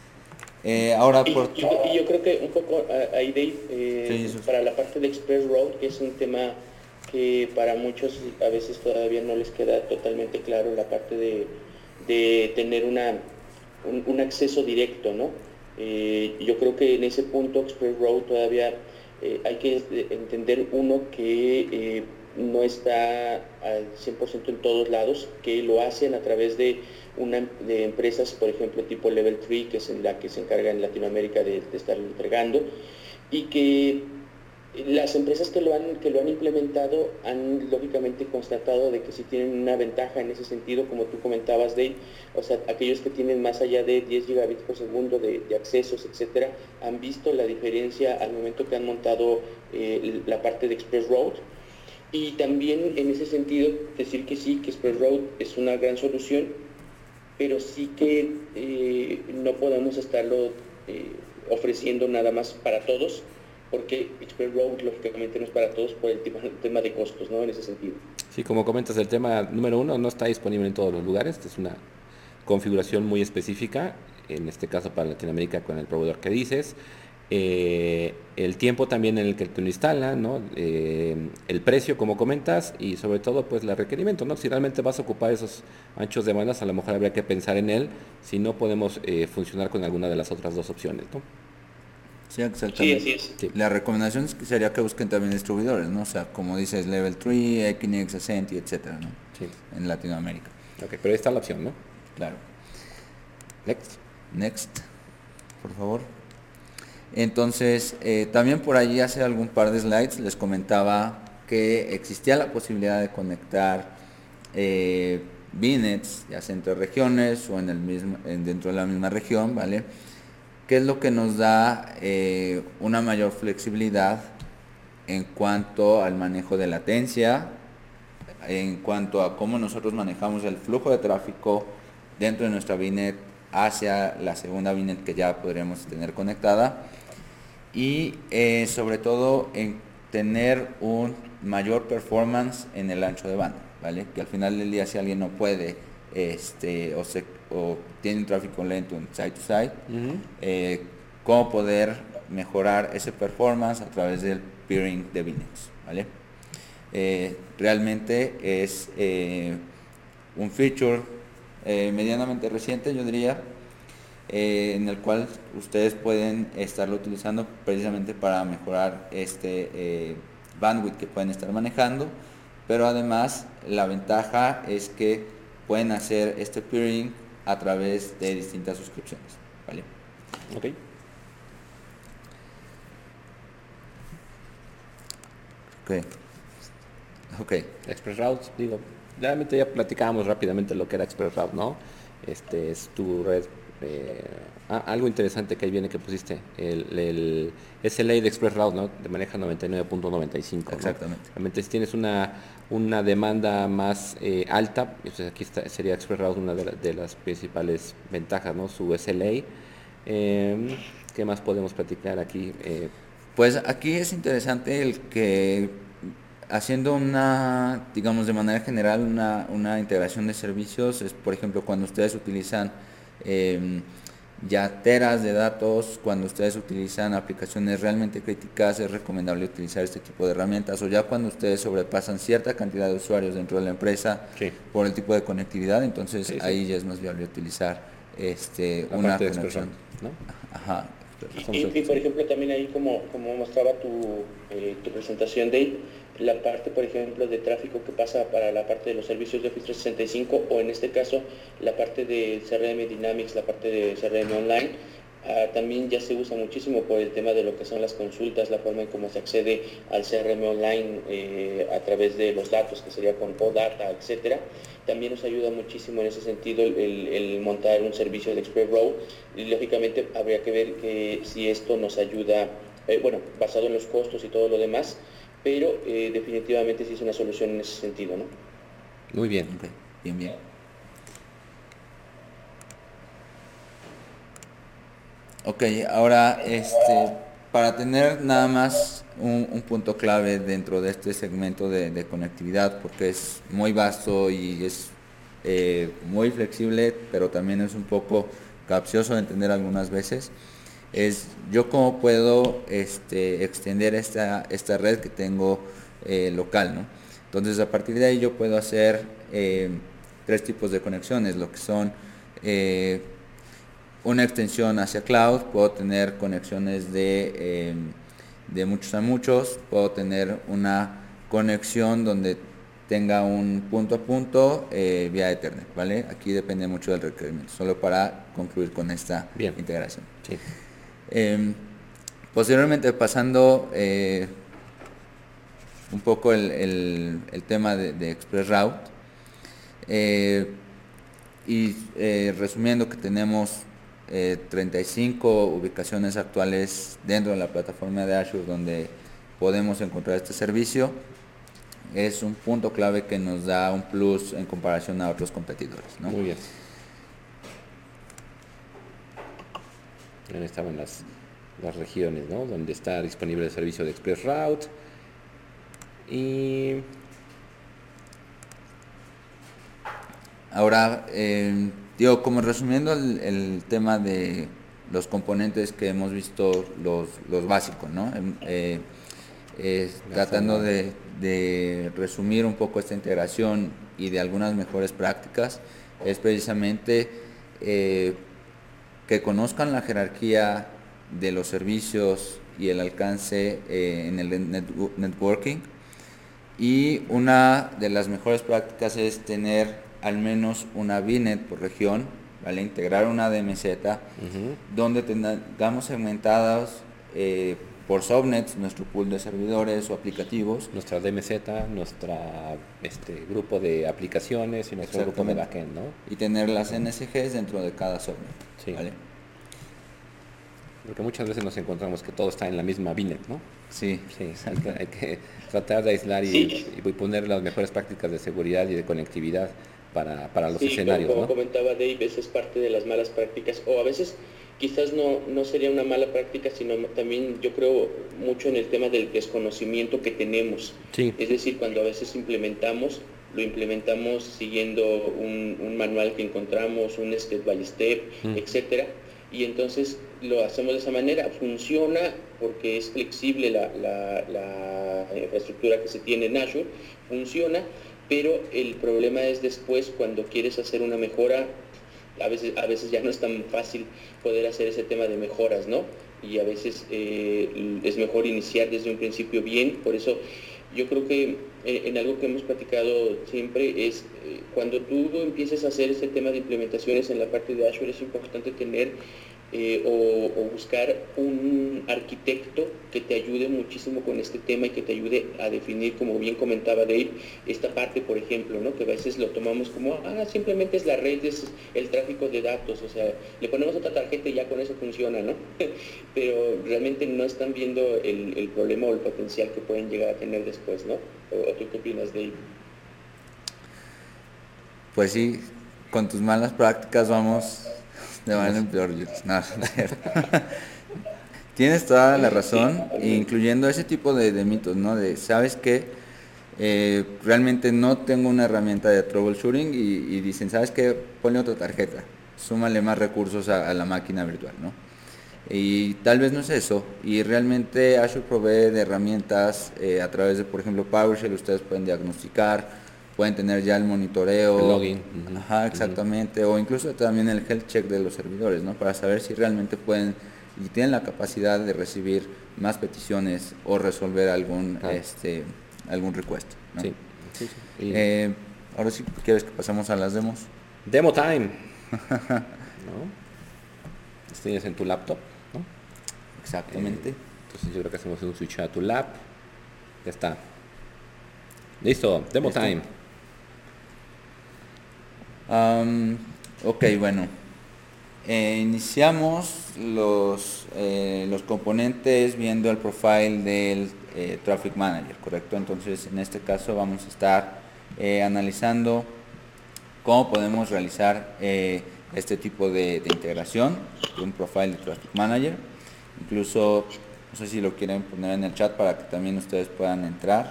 Ahora yo creo que un poco ahí, Dave, para la parte de Express Route, que es un tema que para muchos a veces todavía no les queda totalmente claro, la parte de tener un acceso directo, ¿no? Yo creo que en ese punto Express Road todavía hay que entender uno que no está al 100% en todos lados, que lo hacen a través de empresas, por ejemplo, tipo Level 3, que es en la que se encarga en Latinoamérica de estarlo entregando, y que las empresas que lo han implementado han lógicamente constatado de que sí tienen una ventaja en ese sentido, como tú comentabas, Dave. O sea, aquellos que tienen más allá de 10 gigabits por segundo de accesos, etcétera, han visto la diferencia al momento que han montado la parte de Express Road. Y también en ese sentido decir que sí, que Express Road es una gran solución, pero sí que no podemos estarlo ofreciendo nada más para todos, porque Express Road lógicamente no es para todos por el tema de costos, ¿no? En ese sentido. Sí, como comentas, el tema número uno no está disponible en todos los lugares, es una configuración muy específica, en este caso para Latinoamérica con el proveedor que dices. El tiempo también en el que te lo instalan, ¿no? El precio, como comentas, y sobre todo pues el requerimiento, ¿no? Si realmente vas a ocupar esos anchos de bandas, a lo mejor habría que pensar en él, si no podemos funcionar con alguna de las otras dos opciones, ¿no? Sí, exactamente. Sí, así es. Sí. La recomendación sería que busquen también distribuidores, ¿no? O sea, como dices, Level 3, Equinix, Ascenti, etcétera, ¿no? Sí. En Latinoamérica. Ok, pero ahí está la opción, ¿no? Claro. Next. Por favor. Entonces, también por allí hace algún par de slides les comentaba que existía la posibilidad de conectar VNets, ya sea entre regiones o dentro de la misma región, ¿vale? Que es lo que nos da una mayor flexibilidad en cuanto al manejo de latencia, en cuanto a cómo nosotros manejamos el flujo de tráfico dentro de nuestra VNet hacia la segunda VNet que ya podremos tener conectada, y sobre todo en tener un mayor performance en el ancho de banda, ¿vale? Que al final del día, si alguien no puede o tiene un tráfico lento en side to side, cómo poder mejorar ese performance a través del peering de VNets, ¿vale? Realmente es un feature medianamente reciente, yo diría, en el cual ustedes pueden estarlo utilizando precisamente para mejorar este bandwidth que pueden estar manejando, pero además la ventaja es que pueden hacer este peering a través de distintas suscripciones, ¿vale? Ok. Ok. Express Routes, digo, realmente ya platicábamos rápidamente lo que era Express Route, ¿no? Es tu red. Algo interesante que ahí viene que pusiste, el SLA de Express Route, ¿no? Te maneja 99.95. Exactamente. ¿no? Realmente si tienes una demanda más alta, entonces aquí sería Express Route una de las principales ventajas, ¿no? Su SLA. ¿Qué más podemos platicar aquí? Pues aquí es interesante el que haciendo digamos de manera general, una integración de servicios, es por ejemplo cuando ustedes utilizan ya teras de datos, cuando ustedes utilizan aplicaciones realmente críticas, es recomendable utilizar este tipo de herramientas, o ya cuando ustedes sobrepasan cierta cantidad de usuarios dentro de la empresa por el tipo de conectividad, entonces ahí ya es más viable utilizar una conexión, ¿no? Ajá. Y por ejemplo también ahí como mostraba tu presentación, Dave, la parte por ejemplo de tráfico que pasa para la parte de los servicios de Office 365, o en este caso la parte de CRM Dynamics, la parte de CRM Online, también ya se usa muchísimo por el tema de lo que son las consultas, la forma en cómo se accede al CRM Online a través de los datos, que sería con OData, etcétera. También nos ayuda muchísimo en ese sentido el montar un servicio de Express Road, y lógicamente habría que ver si esto nos ayuda, basado en los costos y todo lo demás, pero definitivamente sí es una solución en ese sentido, ¿no? Muy bien. Okay. Bien. Ok, ahora para tener nada más un punto clave dentro de este segmento de conectividad, porque es muy vasto y es muy flexible, pero también es un poco capcioso de entender algunas veces, es yo cómo puedo extender esta red que tengo local, ¿no? Entonces a partir de ahí yo puedo hacer tres tipos de conexiones, lo que son una extensión hacia cloud, puedo tener conexiones de muchos a muchos, puedo tener una conexión donde tenga un punto a punto vía Ethernet, ¿vale? Aquí depende mucho del requerimiento, solo para concluir con esta integración. Sí. Posteriormente, pasando un poco el tema de ExpressRoute, y resumiendo que tenemos 35 ubicaciones actuales dentro de la plataforma de Azure donde podemos encontrar este servicio. Es un punto clave que nos da un plus en comparación a otros competidores, ¿no? Muy bien. Ahí estaban las regiones, ¿no? Donde está disponible el servicio de ExpressRoute. Y ahora, como resumiendo el tema de los componentes que hemos visto, los básicos, ¿no? Tratando de resumir un poco esta integración y de algunas mejores prácticas, es precisamente que conozcan la jerarquía de los servicios y el alcance en el networking. Y una de las mejores prácticas es tener al menos una VNet por región, ¿vale? Integrar una DMZ, donde tengamos segmentados por subnets nuestro pool de servidores o aplicativos. Nuestra DMZ, nuestra grupo de aplicaciones y nuestro grupo de backend, ¿no? Y tener las NSGs dentro de cada subnet, sí. ¿vale? Porque muchas veces nos encontramos que todo está en la misma VNet, ¿no? Sí. Sí, hay que tratar de aislar y poner las mejores prácticas de seguridad y de conectividad para los escenarios, como ¿no? comentaba Dave, esa es parte de las malas prácticas, o a veces quizás no sería una mala práctica, sino también yo creo mucho en el tema del desconocimiento que tenemos. Sí. Es decir, cuando a veces lo implementamos siguiendo un manual que encontramos, un step by step, etcétera, y entonces lo hacemos de esa manera. Funciona porque es flexible la infraestructura que se tiene en Azure, funciona, pero el problema es después cuando quieres hacer una mejora. A veces ya no es tan fácil poder hacer ese tema de mejoras, ¿no? Y a veces es mejor iniciar desde un principio bien. Por eso yo creo que en algo que hemos platicado siempre es cuando tú empieces a hacer ese tema de implementaciones en la parte de Azure, es importante tener o buscar un arquitecto que te ayude muchísimo con este tema y que te ayude a definir, como bien comentaba Dave, esta parte, por ejemplo, ¿no? Que a veces lo tomamos como, simplemente es la red, es el tráfico de datos, o sea, le ponemos otra tarjeta y ya con eso funciona, ¿no? Pero realmente no están viendo el problema o el potencial que pueden llegar a tener después, ¿no? ¿O tú qué opinas, Dave? Pues sí, con tus malas prácticas vamos de manera peor. No, tienes toda la razón, incluyendo ese tipo de mitos, ¿no? De, ¿sabes qué? Realmente no tengo una herramienta de troubleshooting y dicen, ¿sabes qué? Ponle otra tarjeta, súmale más recursos a la máquina virtual, ¿no? Y tal vez no es eso, y realmente Azure provee de herramientas a través de, por ejemplo, PowerShell. Ustedes pueden diagnosticar, pueden tener ya el monitoreo, el login, exactamente, o incluso también el health check de los servidores, ¿no? Para saber si realmente pueden y tienen la capacidad de recibir más peticiones o resolver algún request, ¿no? Sí. Ahora sí, ¿quieres que pasemos a las demos? Demo time. ¿No? Las tienes en tu laptop, ¿no? Exactamente. Entonces yo creo que hacemos un switch a tu lap. Ya está. Listo, demo time. Ok, bueno. Iniciamos los componentes viendo el profile del Traffic Manager, ¿correcto? Entonces, en este caso vamos a estar analizando cómo podemos realizar este tipo de integración de un profile de Traffic Manager. Incluso, no sé si lo quieren poner en el chat para que también ustedes puedan entrar.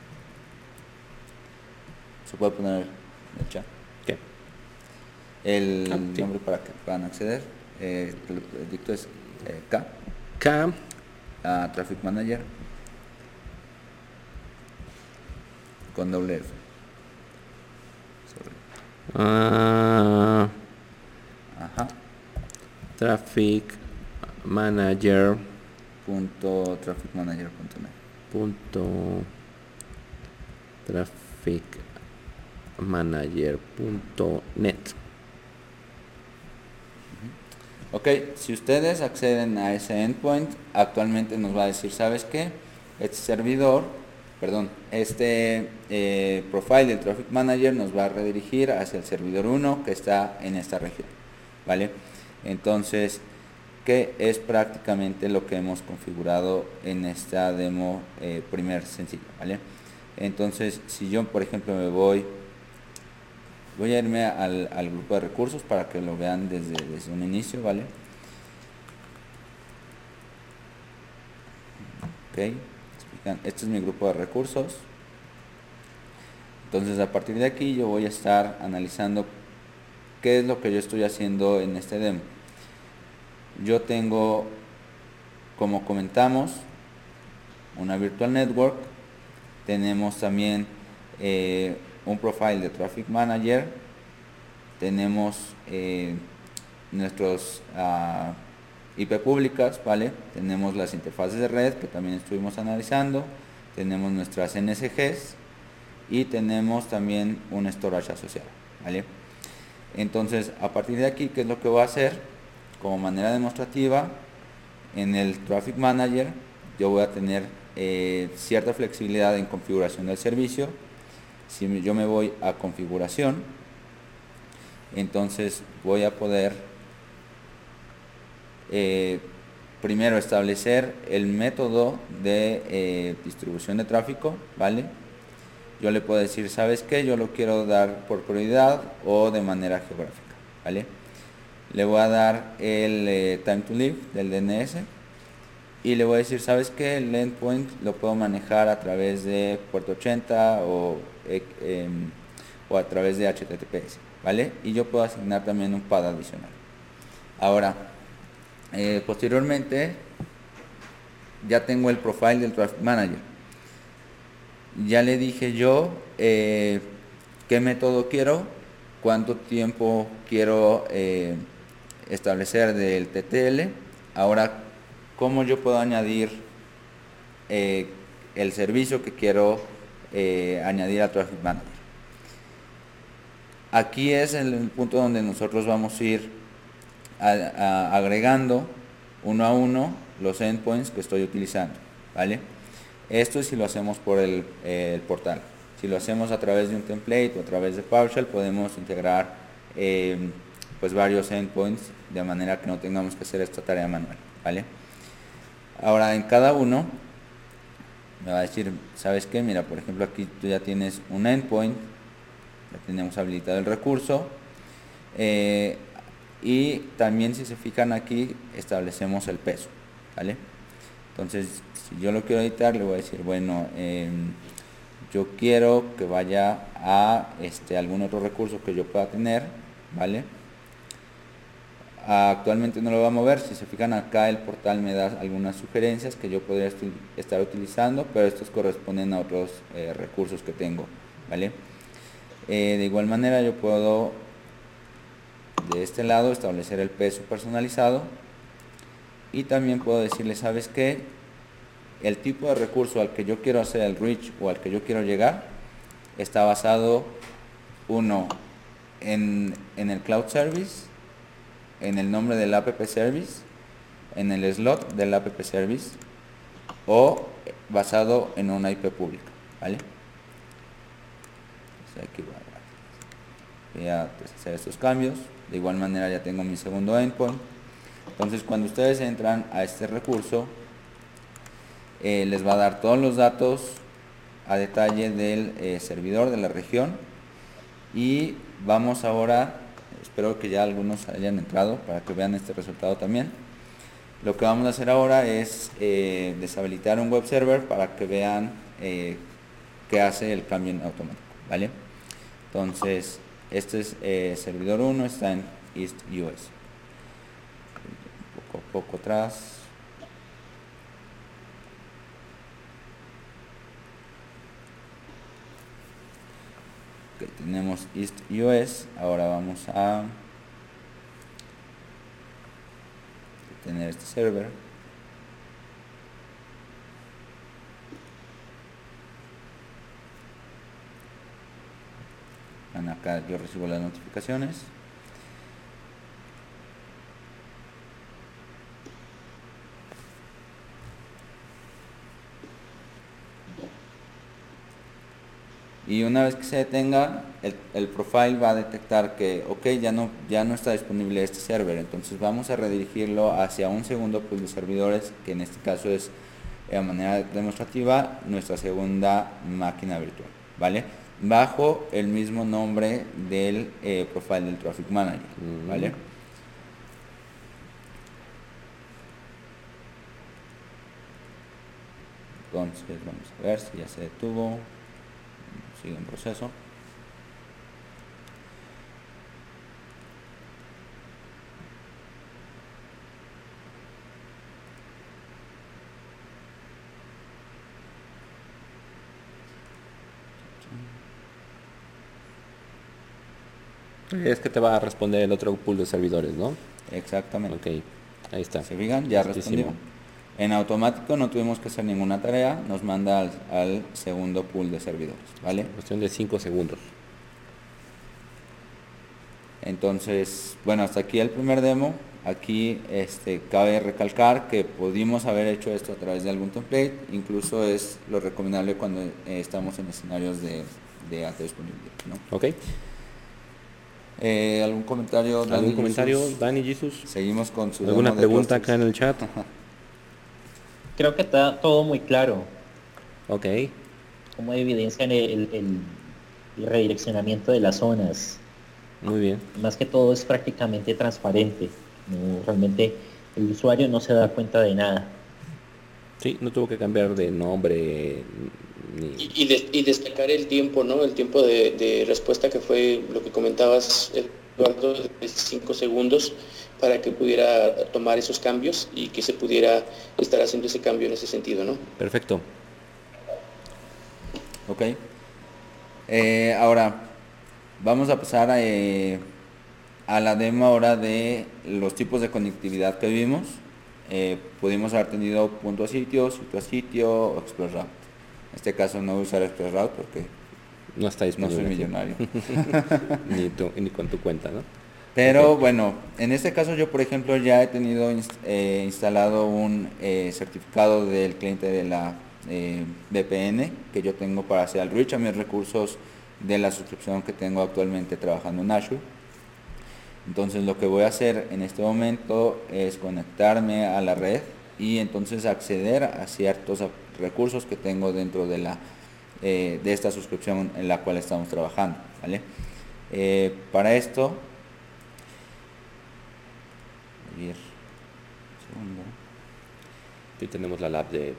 ¿Se puede poner en el chat? ¿Qué? El Sí. nombre para que puedan acceder. El dicto es K. Traffic Manager con doble F. Sorry. Ajá. Traffic Manager .trafficmanager.net. .trafficmanager.net. Ok, si ustedes acceden a ese endpoint, actualmente nos va a decir, ¿sabes qué? Este servidor, perdón, este profile del Traffic Manager nos va a redirigir hacia el servidor 1 que está en esta región, ¿vale? Entonces, que es prácticamente lo que hemos configurado en esta demo primer sencillo, ¿vale? Entonces, si yo, por ejemplo, voy a irme al grupo de recursos para que lo vean desde un inicio, ¿vale? Ok, este es mi grupo de recursos. Entonces, a partir de aquí yo voy a estar analizando qué es lo que yo estoy haciendo en este demo. Yo tengo, como comentamos, una virtual network. Tenemos también un profile de Traffic Manager. Tenemos nuestros IP públicas, ¿vale? Tenemos las interfaces de red que también estuvimos analizando. Tenemos nuestras NSGs y tenemos también un storage asociado, ¿vale? Entonces, a partir de aquí, ¿qué es lo que voy a hacer? Como manera demostrativa, en el Traffic Manager yo voy a tener cierta flexibilidad en configuración del servicio. Si yo me voy a configuración, entonces voy a poder primero establecer el método de distribución de tráfico, ¿vale? Yo le puedo decir, ¿sabes qué? Yo lo quiero dar por prioridad o de manera geográfica, ¿vale? Le voy a dar el time to live del DNS y le voy a decir, ¿sabes qué? El endpoint lo puedo manejar a través de puerto 80 o a través de HTTPS, ¿vale? Y yo puedo asignar también un PAD adicional. Ahora, posteriormente, ya tengo el profile del Traffic Manager. Ya le dije yo qué método quiero, cuánto tiempo quiero establecer del TTL. Ahora, ¿cómo yo puedo añadir el servicio que quiero añadir a Traffic Manager? Aquí es el punto donde nosotros vamos a ir agregando uno a uno los endpoints que estoy utilizando, ¿vale? Esto es si lo hacemos por el portal. Si lo hacemos a través de un template o a través de PowerShell, podemos integrar pues varios endpoints de manera que no tengamos que hacer esta tarea manual, ¿vale? Ahora, en cada uno me va a decir, ¿sabes qué? Mira, por ejemplo, aquí tú ya tienes un endpoint, ya tenemos habilitado el recurso, y también, si se fijan aquí, establecemos el peso, ¿vale? Entonces, si yo lo quiero editar, le voy a decir, bueno, yo quiero que vaya a algún otro recurso que yo pueda tener, ¿vale? Actualmente no lo va a mover. Si se fijan acá, el portal me da algunas sugerencias que yo podría estar utilizando, pero estos corresponden a otros recursos que tengo, ¿vale? De igual manera, yo puedo de este lado establecer el peso personalizado y también puedo decirle, ¿sabes qué? El tipo de recurso al que yo quiero hacer el reach o al que yo quiero llegar está basado, uno, en el cloud service, en el nombre del app service, en el slot del app service, o basado en una IP pública, ¿vale? Aquí voy a hacer estos cambios. De igual manera ya tengo mi segundo endpoint. Entonces, cuando ustedes entran a este recurso, les va a dar todos los datos a detalle del servidor de la región. Y vamos ahora, espero que ya algunos hayan entrado para que vean este resultado también. Lo que vamos a hacer ahora es deshabilitar un web server para que vean que hace el cambio en automático, ¿vale? Entonces, este es servidor 1, está en East US. Poco a poco atrás. Okay, tenemos East US. Ahora vamos a tener este server. Acá yo recibo las notificaciones. Y una vez que se detenga, el profile va a detectar que, ok, ya no está disponible este server. Entonces vamos a redirigirlo hacia un segundo pool de servidores, que en este caso es, de manera demostrativa, nuestra segunda máquina virtual, ¿vale? Bajo el mismo nombre del profile del Traffic Manager, ¿vale? Entonces vamos a ver si ya se detuvo. Sigue en proceso. Es que te va a responder el otro pool de servidores, ¿no? Exactamente. Ok, ahí está. Se fijan, ya respondió. En automático no tuvimos que hacer ninguna tarea, nos manda al segundo pool de servidores, ¿vale? Cuestión de 5 segundos. Entonces, bueno, hasta aquí el primer demo. Aquí cabe recalcar que pudimos haber hecho esto a través de algún template, incluso es lo recomendable cuando estamos en escenarios de alta disponibilidad, ¿no? Ok. ¿Algún comentario, Dani? ¿Algún comentario, Dani Jesus? Seguimos con su ¿Alguna demo de pregunta clusters. acá en el chat? Creo que está todo muy claro. Ok. Como evidencian el redireccionamiento de las zonas. Muy bien. Más que todo es prácticamente transparente. No, realmente el usuario no se da cuenta de nada. Sí, no tuvo que cambiar de nombre Y destacar el tiempo, ¿no? El tiempo de respuesta, que fue lo que comentabas, Eduardo, de 5 segundos, para que pudiera tomar esos cambios y que se pudiera estar haciendo ese cambio en ese sentido, ¿no? Perfecto. Ok. Ahora vamos a pasar a la demo ahora de los tipos de conectividad que vimos. Pudimos haber tenido punto a sitio o ExpressRoute. En este caso no voy a usar ExpressRoute porque No está no disponible. soy millonario. ni con tu cuenta, ¿no? Pero Ok. bueno, en este caso yo por ejemplo ya he tenido instalado un certificado del cliente de la VPN que yo tengo para hacer el reach a mis recursos de la suscripción que tengo actualmente trabajando en Azure. Entonces lo que voy a hacer en este momento es conectarme a la red y entonces acceder a ciertos recursos que tengo dentro de de esta suscripción en la cual estamos trabajando, ¿vale? Para esto, segundo. Aquí tenemos la lab de...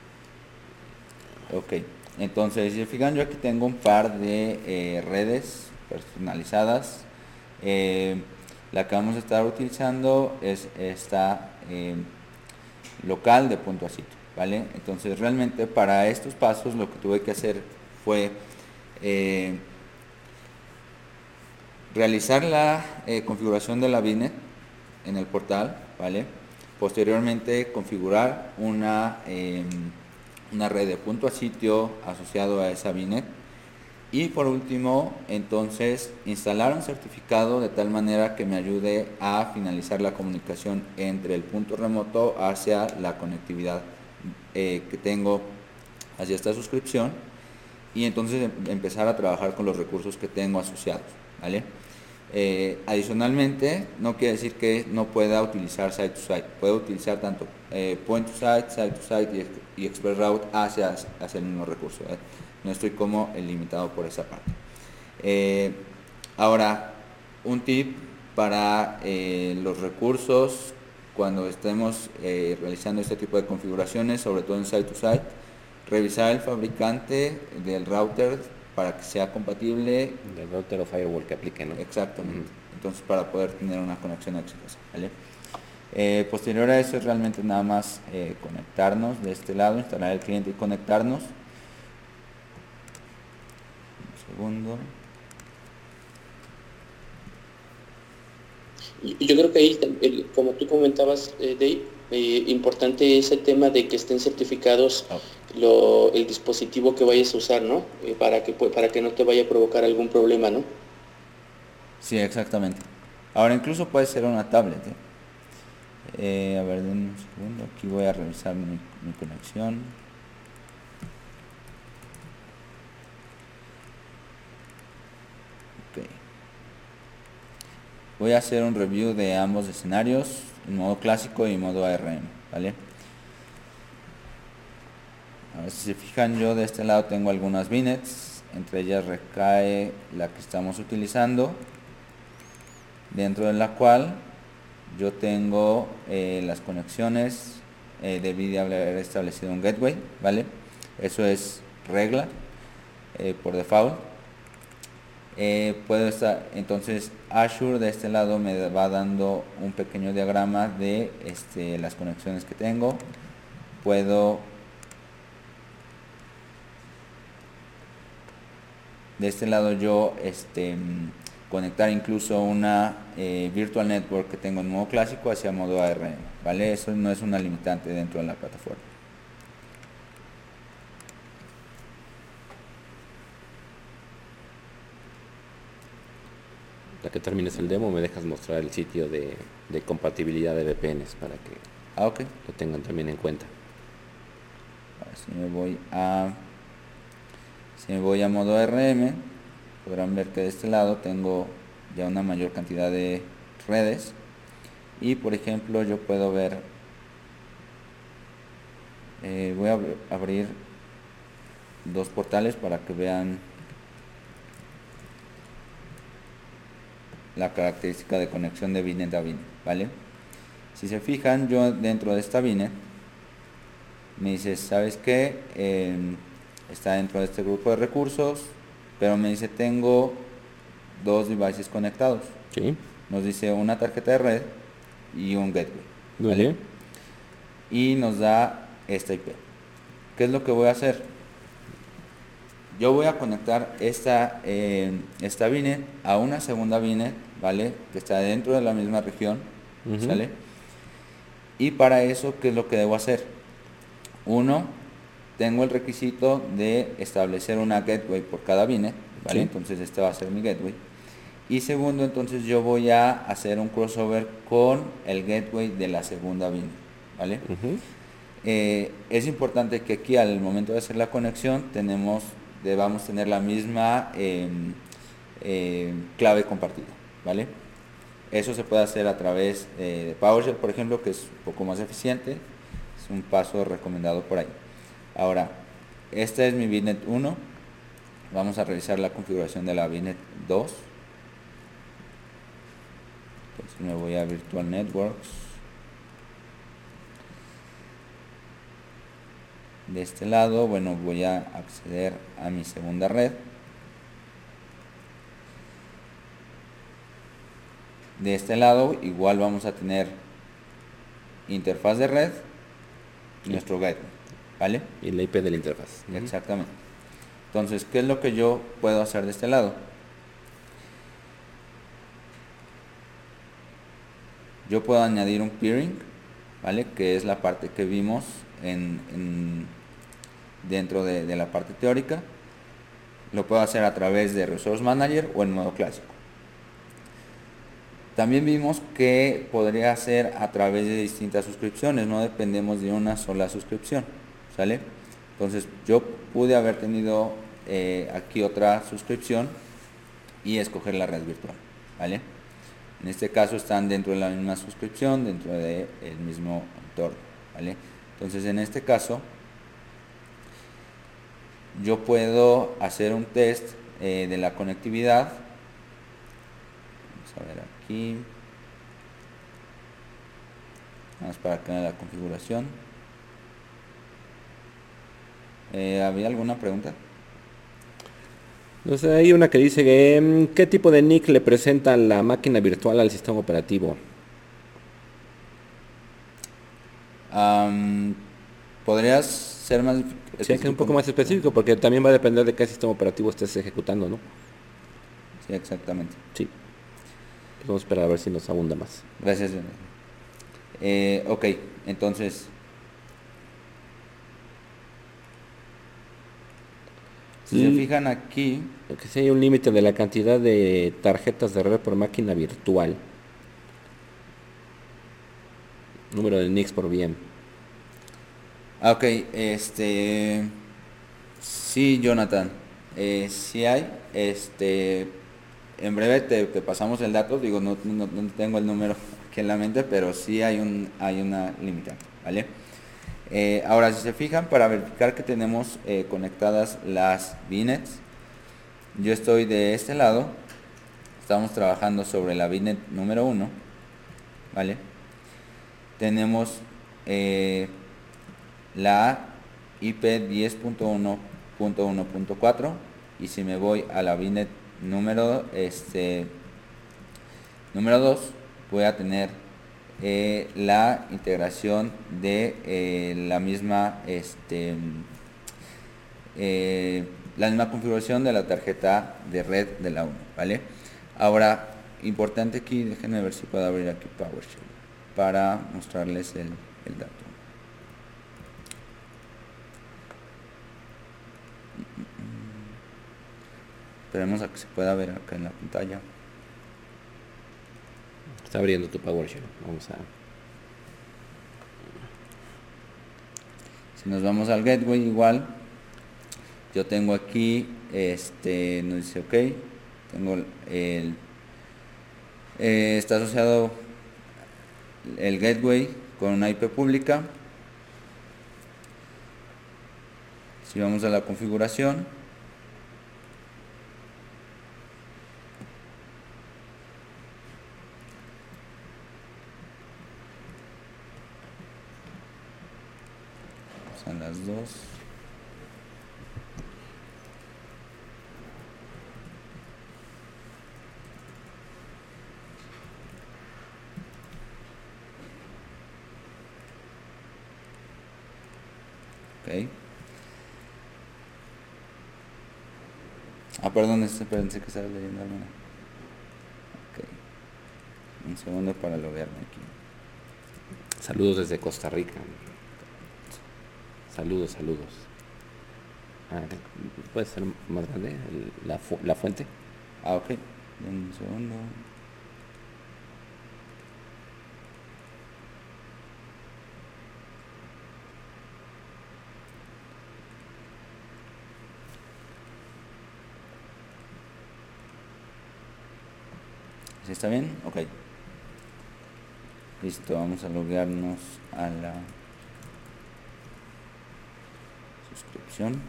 Ok, entonces si fijan, yo aquí tengo un par de redes personalizadas. La que vamos a estar utilizando es esta local de punto a sitio, ¿vale? Entonces realmente para estos pasos lo que tuve que hacer fue realizar la configuración de la VNet en el portal, ¿vale? Posteriormente configurar una red de punto a sitio asociado a esa VNet. Y por último, entonces, instalar un certificado de tal manera que me ayude a finalizar la comunicación entre el punto remoto hacia la conectividad que tengo hacia esta suscripción y entonces empezar a trabajar con los recursos que tengo asociados, ¿vale? Adicionalmente, no quiere decir que no pueda utilizar site to site. Puedo utilizar tanto point to site y ExpressRoute hacia el mismo recurso, ¿eh? No estoy como limitado por esa parte. Ahora, un tip para los recursos cuando estemos realizando este tipo de configuraciones, sobre todo en site to site, revisar el fabricante del router para que sea compatible del router o firewall que aplique, ¿no? Exactamente. Entonces, para poder tener una conexión exitosa, ¿vale? Posterior a eso es realmente nada más conectarnos de este lado, instalar el cliente y conectarnos. Un segundo. Yo creo que ahí, como tú comentabas, Dave, importante es el tema de que estén certificados el dispositivo que vayas a usar, ¿no? Para que no te vaya a provocar algún problema, ¿no? Sí, exactamente. Ahora incluso puede ser una tablet. A ver, denme un segundo. Aquí voy a revisar mi conexión. Ok. Voy a hacer un review de ambos escenarios, en modo clásico y modo ARM, ¿vale? A ver si se fijan, yo de este lado tengo algunas VNets, entre ellas recae la que estamos utilizando, dentro de la cual yo tengo las conexiones, debí haber establecido un gateway, ¿vale? Eso es regla por default. Puedo estar, entonces Azure de este lado me va dando un pequeño diagrama de las conexiones que tengo. Puedo de este lado yo conectar incluso una virtual network que tengo en modo clásico hacia modo ARM, ¿vale? Eso no es una limitante dentro de la plataforma. Ya que termines el demo, me dejas mostrar el sitio de compatibilidad de VPNs para que Ok. lo tengan también en cuenta. Ahora, si me voy a modo ARM, podrán ver que de este lado tengo ya una mayor cantidad de redes y por ejemplo yo puedo ver, voy a abrir dos portales para que vean la característica de conexión de VNet a VNet, ¿vale? Si se fijan, yo dentro de esta VNet me dice, ¿sabes qué? Está dentro de este grupo de recursos, pero me dice tengo dos devices conectados. Sí. Nos dice una tarjeta de red y un gateway, Muy ¿vale? bien. Y nos da esta IP. ¿Qué es lo que voy a hacer? Yo voy a conectar esta VNet a una segunda VNet, ¿vale? Que está dentro de la misma región, ¿sale? Y para eso, ¿qué es lo que debo hacer? Uno, tengo el requisito de establecer una gateway por cada VNet, ¿vale? Sí. Entonces este va a ser mi gateway. Y segundo, entonces yo voy a hacer un crossover con el gateway de la segunda VNet, ¿vale? Es importante que aquí al momento de hacer la conexión debamos tener la misma clave compartida, ¿vale? Eso se puede hacer a través de PowerShell, por ejemplo, que es un poco más eficiente. Es un paso recomendado por ahí. Ahora, esta es mi VNet 1. Vamos a revisar la configuración de la VNet 2. Entonces me voy a Virtual Networks. De este lado, bueno, voy a acceder a mi segunda red. De este lado, igual vamos a tener interfaz de red y nuestro gateway, ¿vale? Y la IP de la interfaz. Exactamente. Entonces, ¿qué es lo que yo puedo hacer de este lado? Yo puedo añadir un peering, ¿vale? Que es la parte que vimos dentro de la parte teórica. Lo puedo hacer a través de Resource Manager o en modo clásico. También vimos que podría ser a través de distintas suscripciones, no dependemos de una sola suscripción, ¿sale? Entonces yo pude haber tenido aquí otra suscripción y escoger la red virtual, ¿vale? En este caso están dentro de la misma suscripción, dentro del mismo entorno, ¿vale? Entonces en este caso yo puedo hacer un test de la conectividad. Vamos a ver aquí. Vamos para acá en la configuración. ¿Había alguna pregunta? Entonces hay una que dice que ¿qué tipo de NIC le presenta la máquina virtual al sistema operativo? ¿Podrías ser más Sí, que es un poco más específico porque también va a depender de qué sistema operativo estés ejecutando, ¿no? Sí, exactamente. Sí. vamos a esperar a ver si nos abunda más. Gracias. Ok, entonces, si se fijan aquí, Que sí hay un límite de la cantidad de tarjetas de red por máquina virtual. Número de NICs por VM. ok, sí, Jonathan, sí hay, en breve te pasamos el dato, digo, no tengo el número aquí en la mente, pero sí hay una limitante, ¿vale? Ahora, si se fijan, para verificar que tenemos conectadas las VNets, yo estoy de este lado, estamos trabajando sobre la VNet número 1, ¿vale? Tenemos la IP 10.1.1.4 y si me voy a la VNet número 2, voy a tener la integración de la misma configuración de la tarjeta de red de la 1, ¿vale? Ahora, importante aquí, déjenme ver si puedo abrir aquí PowerShell para mostrarles el dato. Esperemos a que se pueda ver acá en la pantalla. Está abriendo tu PowerShell. Vamos a... Si nos vamos al gateway igual, yo tengo aquí, nos dice ok, tengo está asociado el gateway con una IP pública. Si vamos a la configuración, son las dos. Ok. Perdón, pensé que estaba leyendo algo. Ok. Un segundo para loguearme aquí. Saludos desde Costa Rica. Saludos. ¿Puede ser más grande la fuente? Ok. Un segundo. ¿Sí está bien? Ok. Listo, vamos a loguearnos a la suscripción.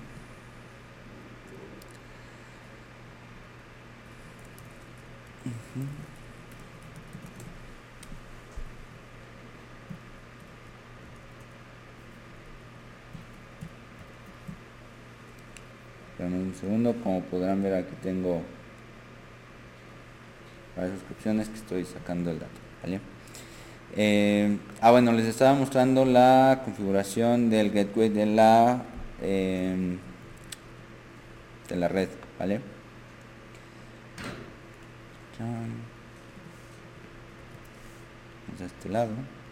Esperen un segundo, como podrán ver aquí tengo varias suscripciones que estoy sacando el dato, ¿vale? Bueno, les estaba mostrando la configuración del gateway de la red, ¿vale? Vamos a este lado.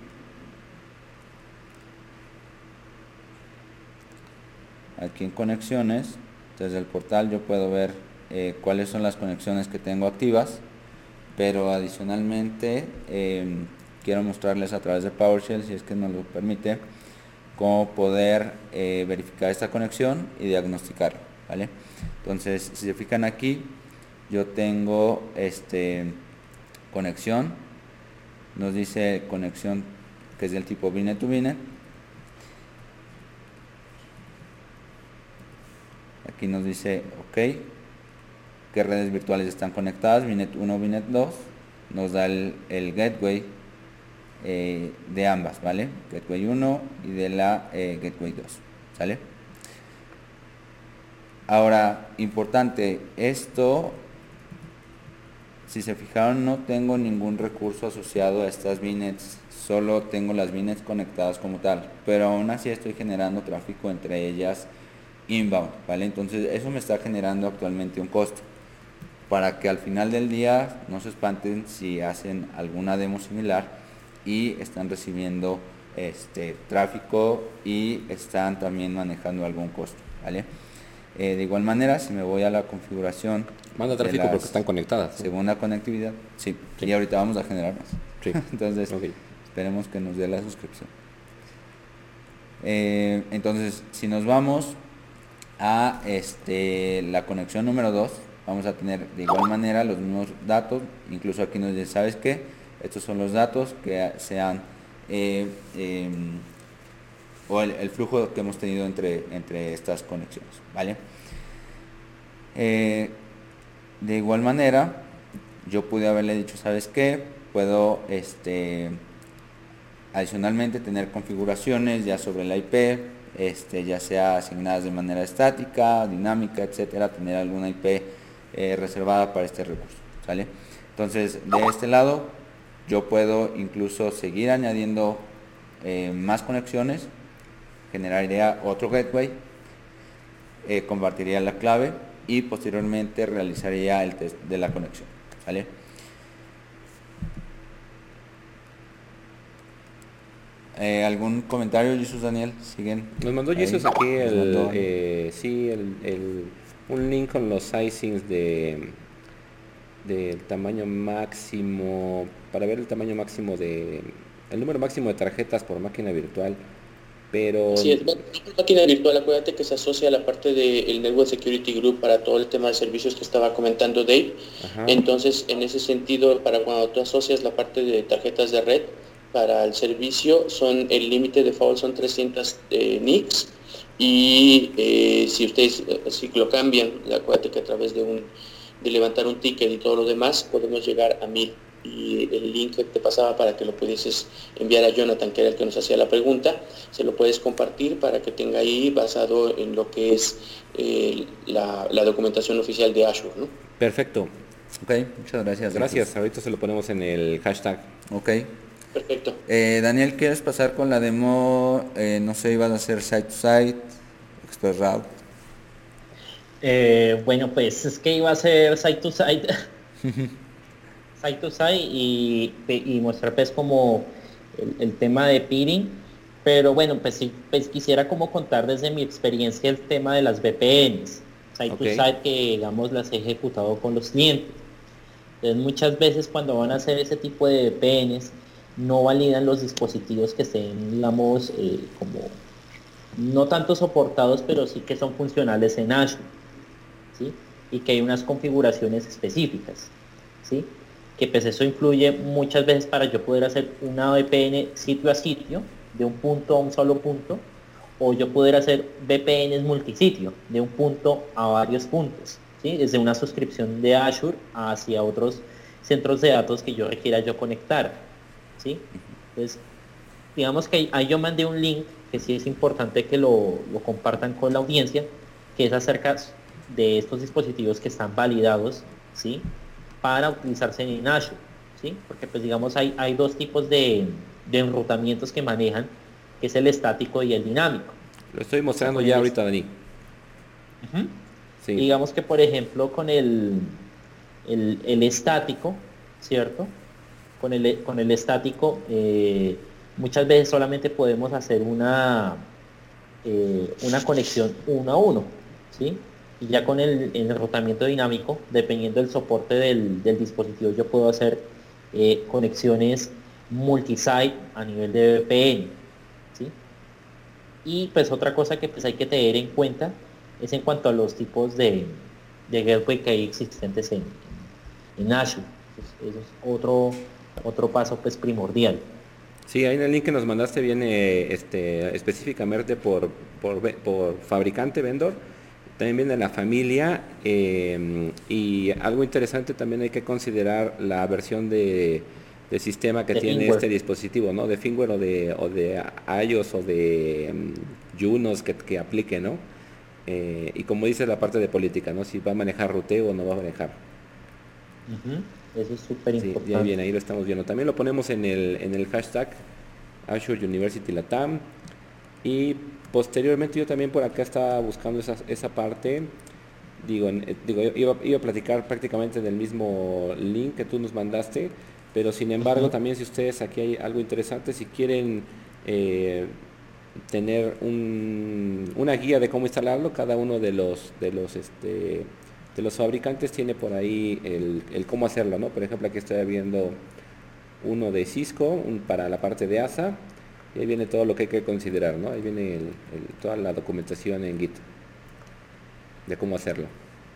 Aquí en conexiones, desde el portal yo puedo ver cuáles son las conexiones que tengo activas, pero adicionalmente quiero mostrarles a través de PowerShell, si es que nos lo permite, cómo poder verificar esta conexión y diagnosticarla, ¿vale? Entonces, si se fijan aquí, yo tengo conexión, nos dice conexión que es del tipo VNet to VNet. Aquí nos dice ok, qué redes virtuales están conectadas, VNet 1, VNet 2, nos da el gateway de ambas, ¿vale? Gateway 1 y de la Gateway 2, ¿sale? Ahora, importante, esto, si se fijaron, no tengo ningún recurso asociado a estas VNets, solo tengo las VNets conectadas como tal, pero aún así estoy generando tráfico entre ellas inbound, ¿vale? Entonces eso me está generando actualmente un costo. para que al final del día no se espanten si hacen alguna demo similar y están recibiendo tráfico y están también manejando algún costo, ¿vale? De igual manera, si me voy a la configuración, manda tráfico porque están conectadas, ¿no? Segunda conectividad, sí, y ahorita vamos a generar más. Sí. Entonces, okay, esperemos que nos dé la suscripción. Entonces, si nos vamos a la conexión número 2, vamos a tener de igual manera los mismos datos. Incluso aquí nos dice, ¿sabes qué? Estos son los datos que sean o el flujo que hemos tenido entre estas conexiones, ¿vale? De igual manera, yo pude haberle dicho, ¿sabes qué? Puedo adicionalmente tener configuraciones ya sobre la IP, ya sea asignadas de manera estática, dinámica, etcétera, tener alguna IP reservada para este recurso, ¿sale? Entonces, de este lado, yo puedo incluso seguir añadiendo más conexiones, generaría otro gateway, compartiría la clave y posteriormente realizaría el test de la conexión, ¿sale? ¿Algún comentario, Jesús Daniel? ¿Siguen? Nos mandó Jesús aquí un link con los sizings del tamaño máximo, para ver el tamaño máximo el número máximo de tarjetas por máquina virtual, pero... Sí, es máquina virtual, acuérdate que se asocia a la parte del Network Security Group para todo el tema de servicios que estaba comentando Dave. Ajá. Entonces, en ese sentido, para cuando tú asocias la parte de tarjetas de red, para el servicio, el límite de default son 300 NICs, y si ustedes si lo cambian, acuérdate que a través de levantar un ticket y todo lo demás, podemos llegar a 1000. Y el link que te pasaba para que lo pudieses enviar a Jonathan, que era el que nos hacía la pregunta, se lo puedes compartir para que tenga ahí basado en lo que es la documentación oficial de Azure, ¿no? Perfecto. Ok, muchas gracias. Gracias, ahorita se lo ponemos en el hashtag. Ok. Perfecto. Daniel, ¿quieres pasar con la demo? No sé, ¿ibas a hacer site-to-site, Express Route? Bueno, pues es que iba a ser site-to-site. Site-to-site y mostrar pues como el tema de peering, pero bueno, pues sí, pues quisiera como contar desde mi experiencia el tema de las VPNs, site-to-site, que digamos las he ejecutado con los clientes. Entonces muchas veces cuando van a hacer ese tipo de VPNs, no validan los dispositivos que estén, digamos, como no tanto soportados, pero sí que son funcionales en Azure, ¿sí? Y que hay unas configuraciones específicas, ¿sí? Que pues eso influye muchas veces para yo poder hacer una VPN sitio a sitio, de un punto a un solo punto, o yo poder hacer VPNs multisitio, de un punto a varios puntos, ¿sí? Desde una suscripción de Azure hacia otros centros de datos que yo requiera yo conectar, ¿sí? Entonces, digamos que ahí yo mandé un link que sí es importante que lo compartan con la audiencia, que es acerca de estos dispositivos que están validados, ¿sí? Para utilizarse en Azure, ¿sí? Porque pues digamos hay dos tipos de enrutamientos que manejan, que es el estático y el dinámico. Lo estoy mostrando ya ahorita, Dani. Uh-huh. Sí. Digamos que por ejemplo con el estático, ¿cierto? Con el estático muchas veces solamente podemos hacer una conexión 1 a 1, ¿sí? Y ya con el enrutamiento dinámico, dependiendo del soporte del dispositivo, yo puedo hacer conexiones multisite a nivel de VPN, ¿sí? Y pues otra cosa que pues hay que tener en cuenta es en cuanto a los tipos de gateway que hay existentes en Azure. Eso es otro paso pues primordial. Sí, ahí en el link que nos mandaste viene específicamente por fabricante, vendor. También viene la familia, y algo interesante también hay que considerar la versión de sistema que tiene firmware. Este dispositivo, ¿no? De firmware o de iOS o de Junos que aplique, ¿no? Y como dice la parte de política, ¿no? Si va a manejar ruteo o no va a manejar. Uh-huh. Eso es súper importante. Ya bien, ahí lo estamos viendo. También lo ponemos en el hashtag Azure University Latam. Y posteriormente yo también por acá estaba buscando esa parte Iba a platicar prácticamente del mismo link que tú nos mandaste, pero sin embargo también si ustedes aquí hay algo interesante, si quieren tener una guía de cómo instalarlo, cada uno de los fabricantes tiene por ahí el cómo hacerlo, ¿no? Por ejemplo, aquí estoy viendo uno de Cisco, para la parte de ASA, y ahí viene todo lo que hay que considerar, ¿no? Ahí viene toda la documentación en Git de cómo hacerlo.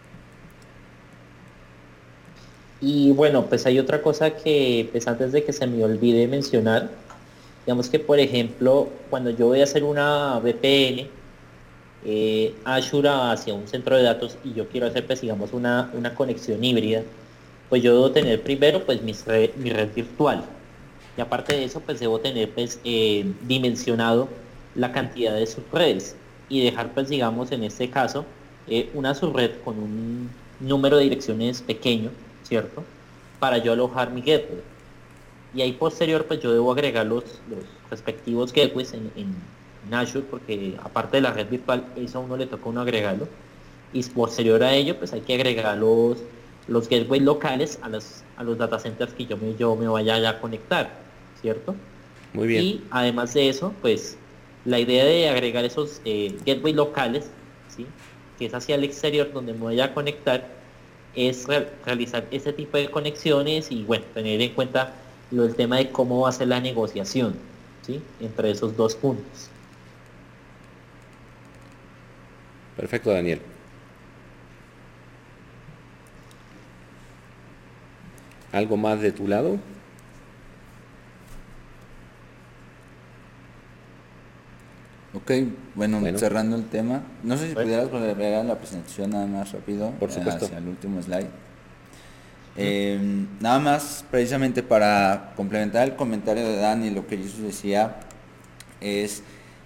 Y bueno, pues hay otra cosa que, pues antes de que se me olvide mencionar, digamos que por ejemplo, cuando yo voy a hacer una VPN, Azure hacia un centro de datos y yo quiero hacer pues digamos una conexión híbrida, pues yo debo tener primero pues mi red virtual. Y aparte de eso, pues debo tener pues dimensionado la cantidad de subredes y dejar pues digamos en este caso una subred con un número de direcciones pequeño, ¿cierto? Para yo alojar mi gateway. Y ahí posterior pues yo debo agregar los respectivos gateways en Azure porque aparte de la red virtual, eso a uno le toca agregarlo. Y posterior a ello pues hay que agregar los gateways locales a los data centers que yo me vaya a conectar, ¿cierto? Muy bien. Y además de eso, pues la idea de agregar esos gateways locales, ¿sí? Que es hacia el exterior donde me voy a conectar, es realizar ese tipo de conexiones y bueno, tener en cuenta el tema de cómo va a ser la negociación, ¿sí? Entre esos dos puntos. Perfecto, Daniel. ¿Algo más de tu lado? Ok, bueno, cerrando el tema, no sé si pudieras volver a la presentación nada más rápido, por supuesto, hacia el último slide. Nada más, precisamente para complementar el comentario de Dani, lo que Jesús decía es,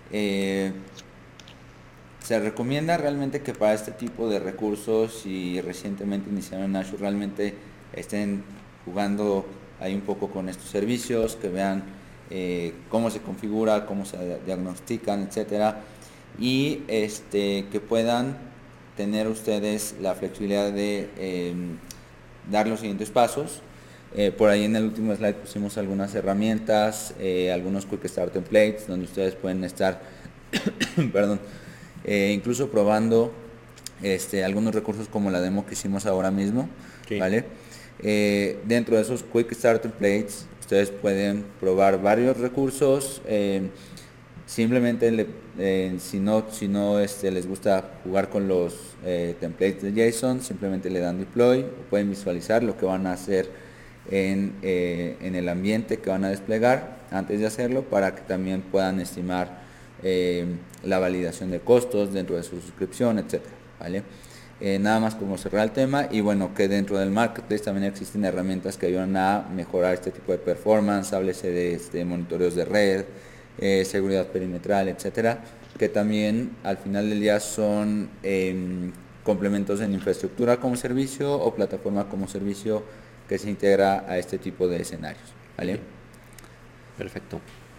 se recomienda realmente que para este tipo de recursos y recientemente iniciaron en Azure realmente estén jugando ahí un poco con estos servicios, que vean cómo se configura, cómo se diagnostican, etcétera, y que puedan tener ustedes la flexibilidad de dar los siguientes pasos. Por ahí en el último slide pusimos algunas herramientas, algunos Quick Start Templates, donde ustedes pueden estar perdón, incluso probando algunos recursos como la demo que hicimos ahora mismo, sí. ¿Vale? Dentro de esos Quick Start Templates ustedes pueden probar varios recursos, simplemente si no les gusta jugar con los templates de JSON, simplemente le dan deploy, o pueden visualizar lo que van a hacer en el ambiente que van a desplegar antes de hacerlo, para que también puedan estimar la validación de costos dentro de su suscripción, etcétera, ¿vale? Nada más como cerrar el tema. Y bueno, que dentro del marketplace también existen herramientas que ayudan a mejorar este tipo de performance, háblese de monitoreos de red, seguridad perimetral, etcétera, que también al final del día son complementos en infraestructura como servicio o plataforma como servicio que se integra a este tipo de escenarios, ¿vale? Perfecto.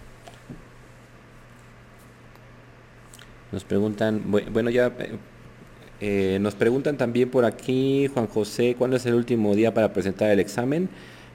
Nos preguntan, bueno, ya nos preguntan también por aquí, Juan José, ¿cuándo es el último día para presentar el examen?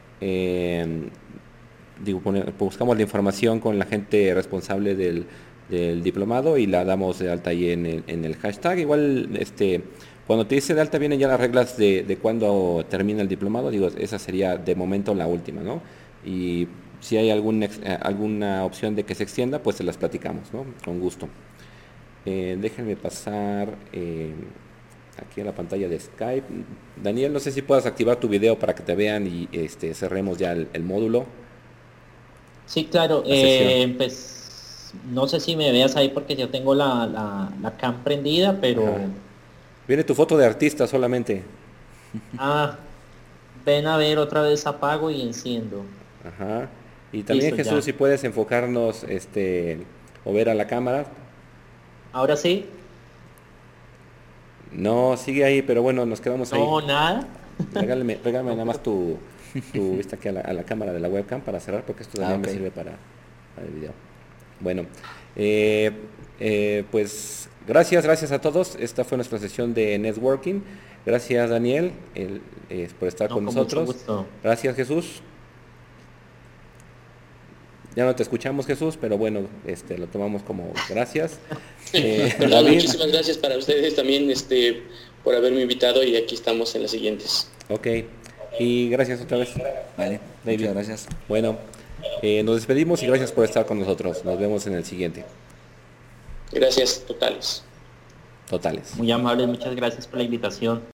Buscamos la información con la gente responsable del diplomado y la damos de alta ahí en el hashtag. Igual, cuando te dice de alta vienen ya las reglas de cuándo termina el diplomado. Esa sería de momento la última, ¿no? Y si hay alguna opción de que se extienda, pues se las platicamos, ¿no? Con gusto. Déjenme pasar aquí a la pantalla de Skype. Daniel, no sé si puedas activar tu video para que te vean y cerremos ya el módulo. Sí, claro. Pues no sé si me veas ahí porque yo tengo la cam prendida, pero... Ajá. Viene tu foto de artista solamente. Ven a ver, otra vez apago y enciendo. Ajá. Y también, listo, Jesús, ya. Si puedes enfocarnos o ver a la cámara. ¿Ahora sí? No, sigue ahí, pero bueno, nos quedamos ahí. No, nada. Regálame no, nada más tu vista aquí a la cámara de la webcam para cerrar, porque esto también me sirve para el video. Bueno, pues gracias a todos. Esta fue nuestra sesión de networking. Gracias, Daniel, por estar con nosotros. Mucho gusto. Gracias, Jesús. Ya no te escuchamos, Jesús, pero bueno, lo tomamos como gracias. David. Muchísimas gracias para ustedes también por haberme invitado y aquí estamos en las siguientes. Ok, y gracias otra vez. Vale, David. muchas gracias. Bueno, nos despedimos y gracias por estar con nosotros. Nos vemos en el siguiente. Gracias, totales. Totales. Muy amables, muchas gracias por la invitación.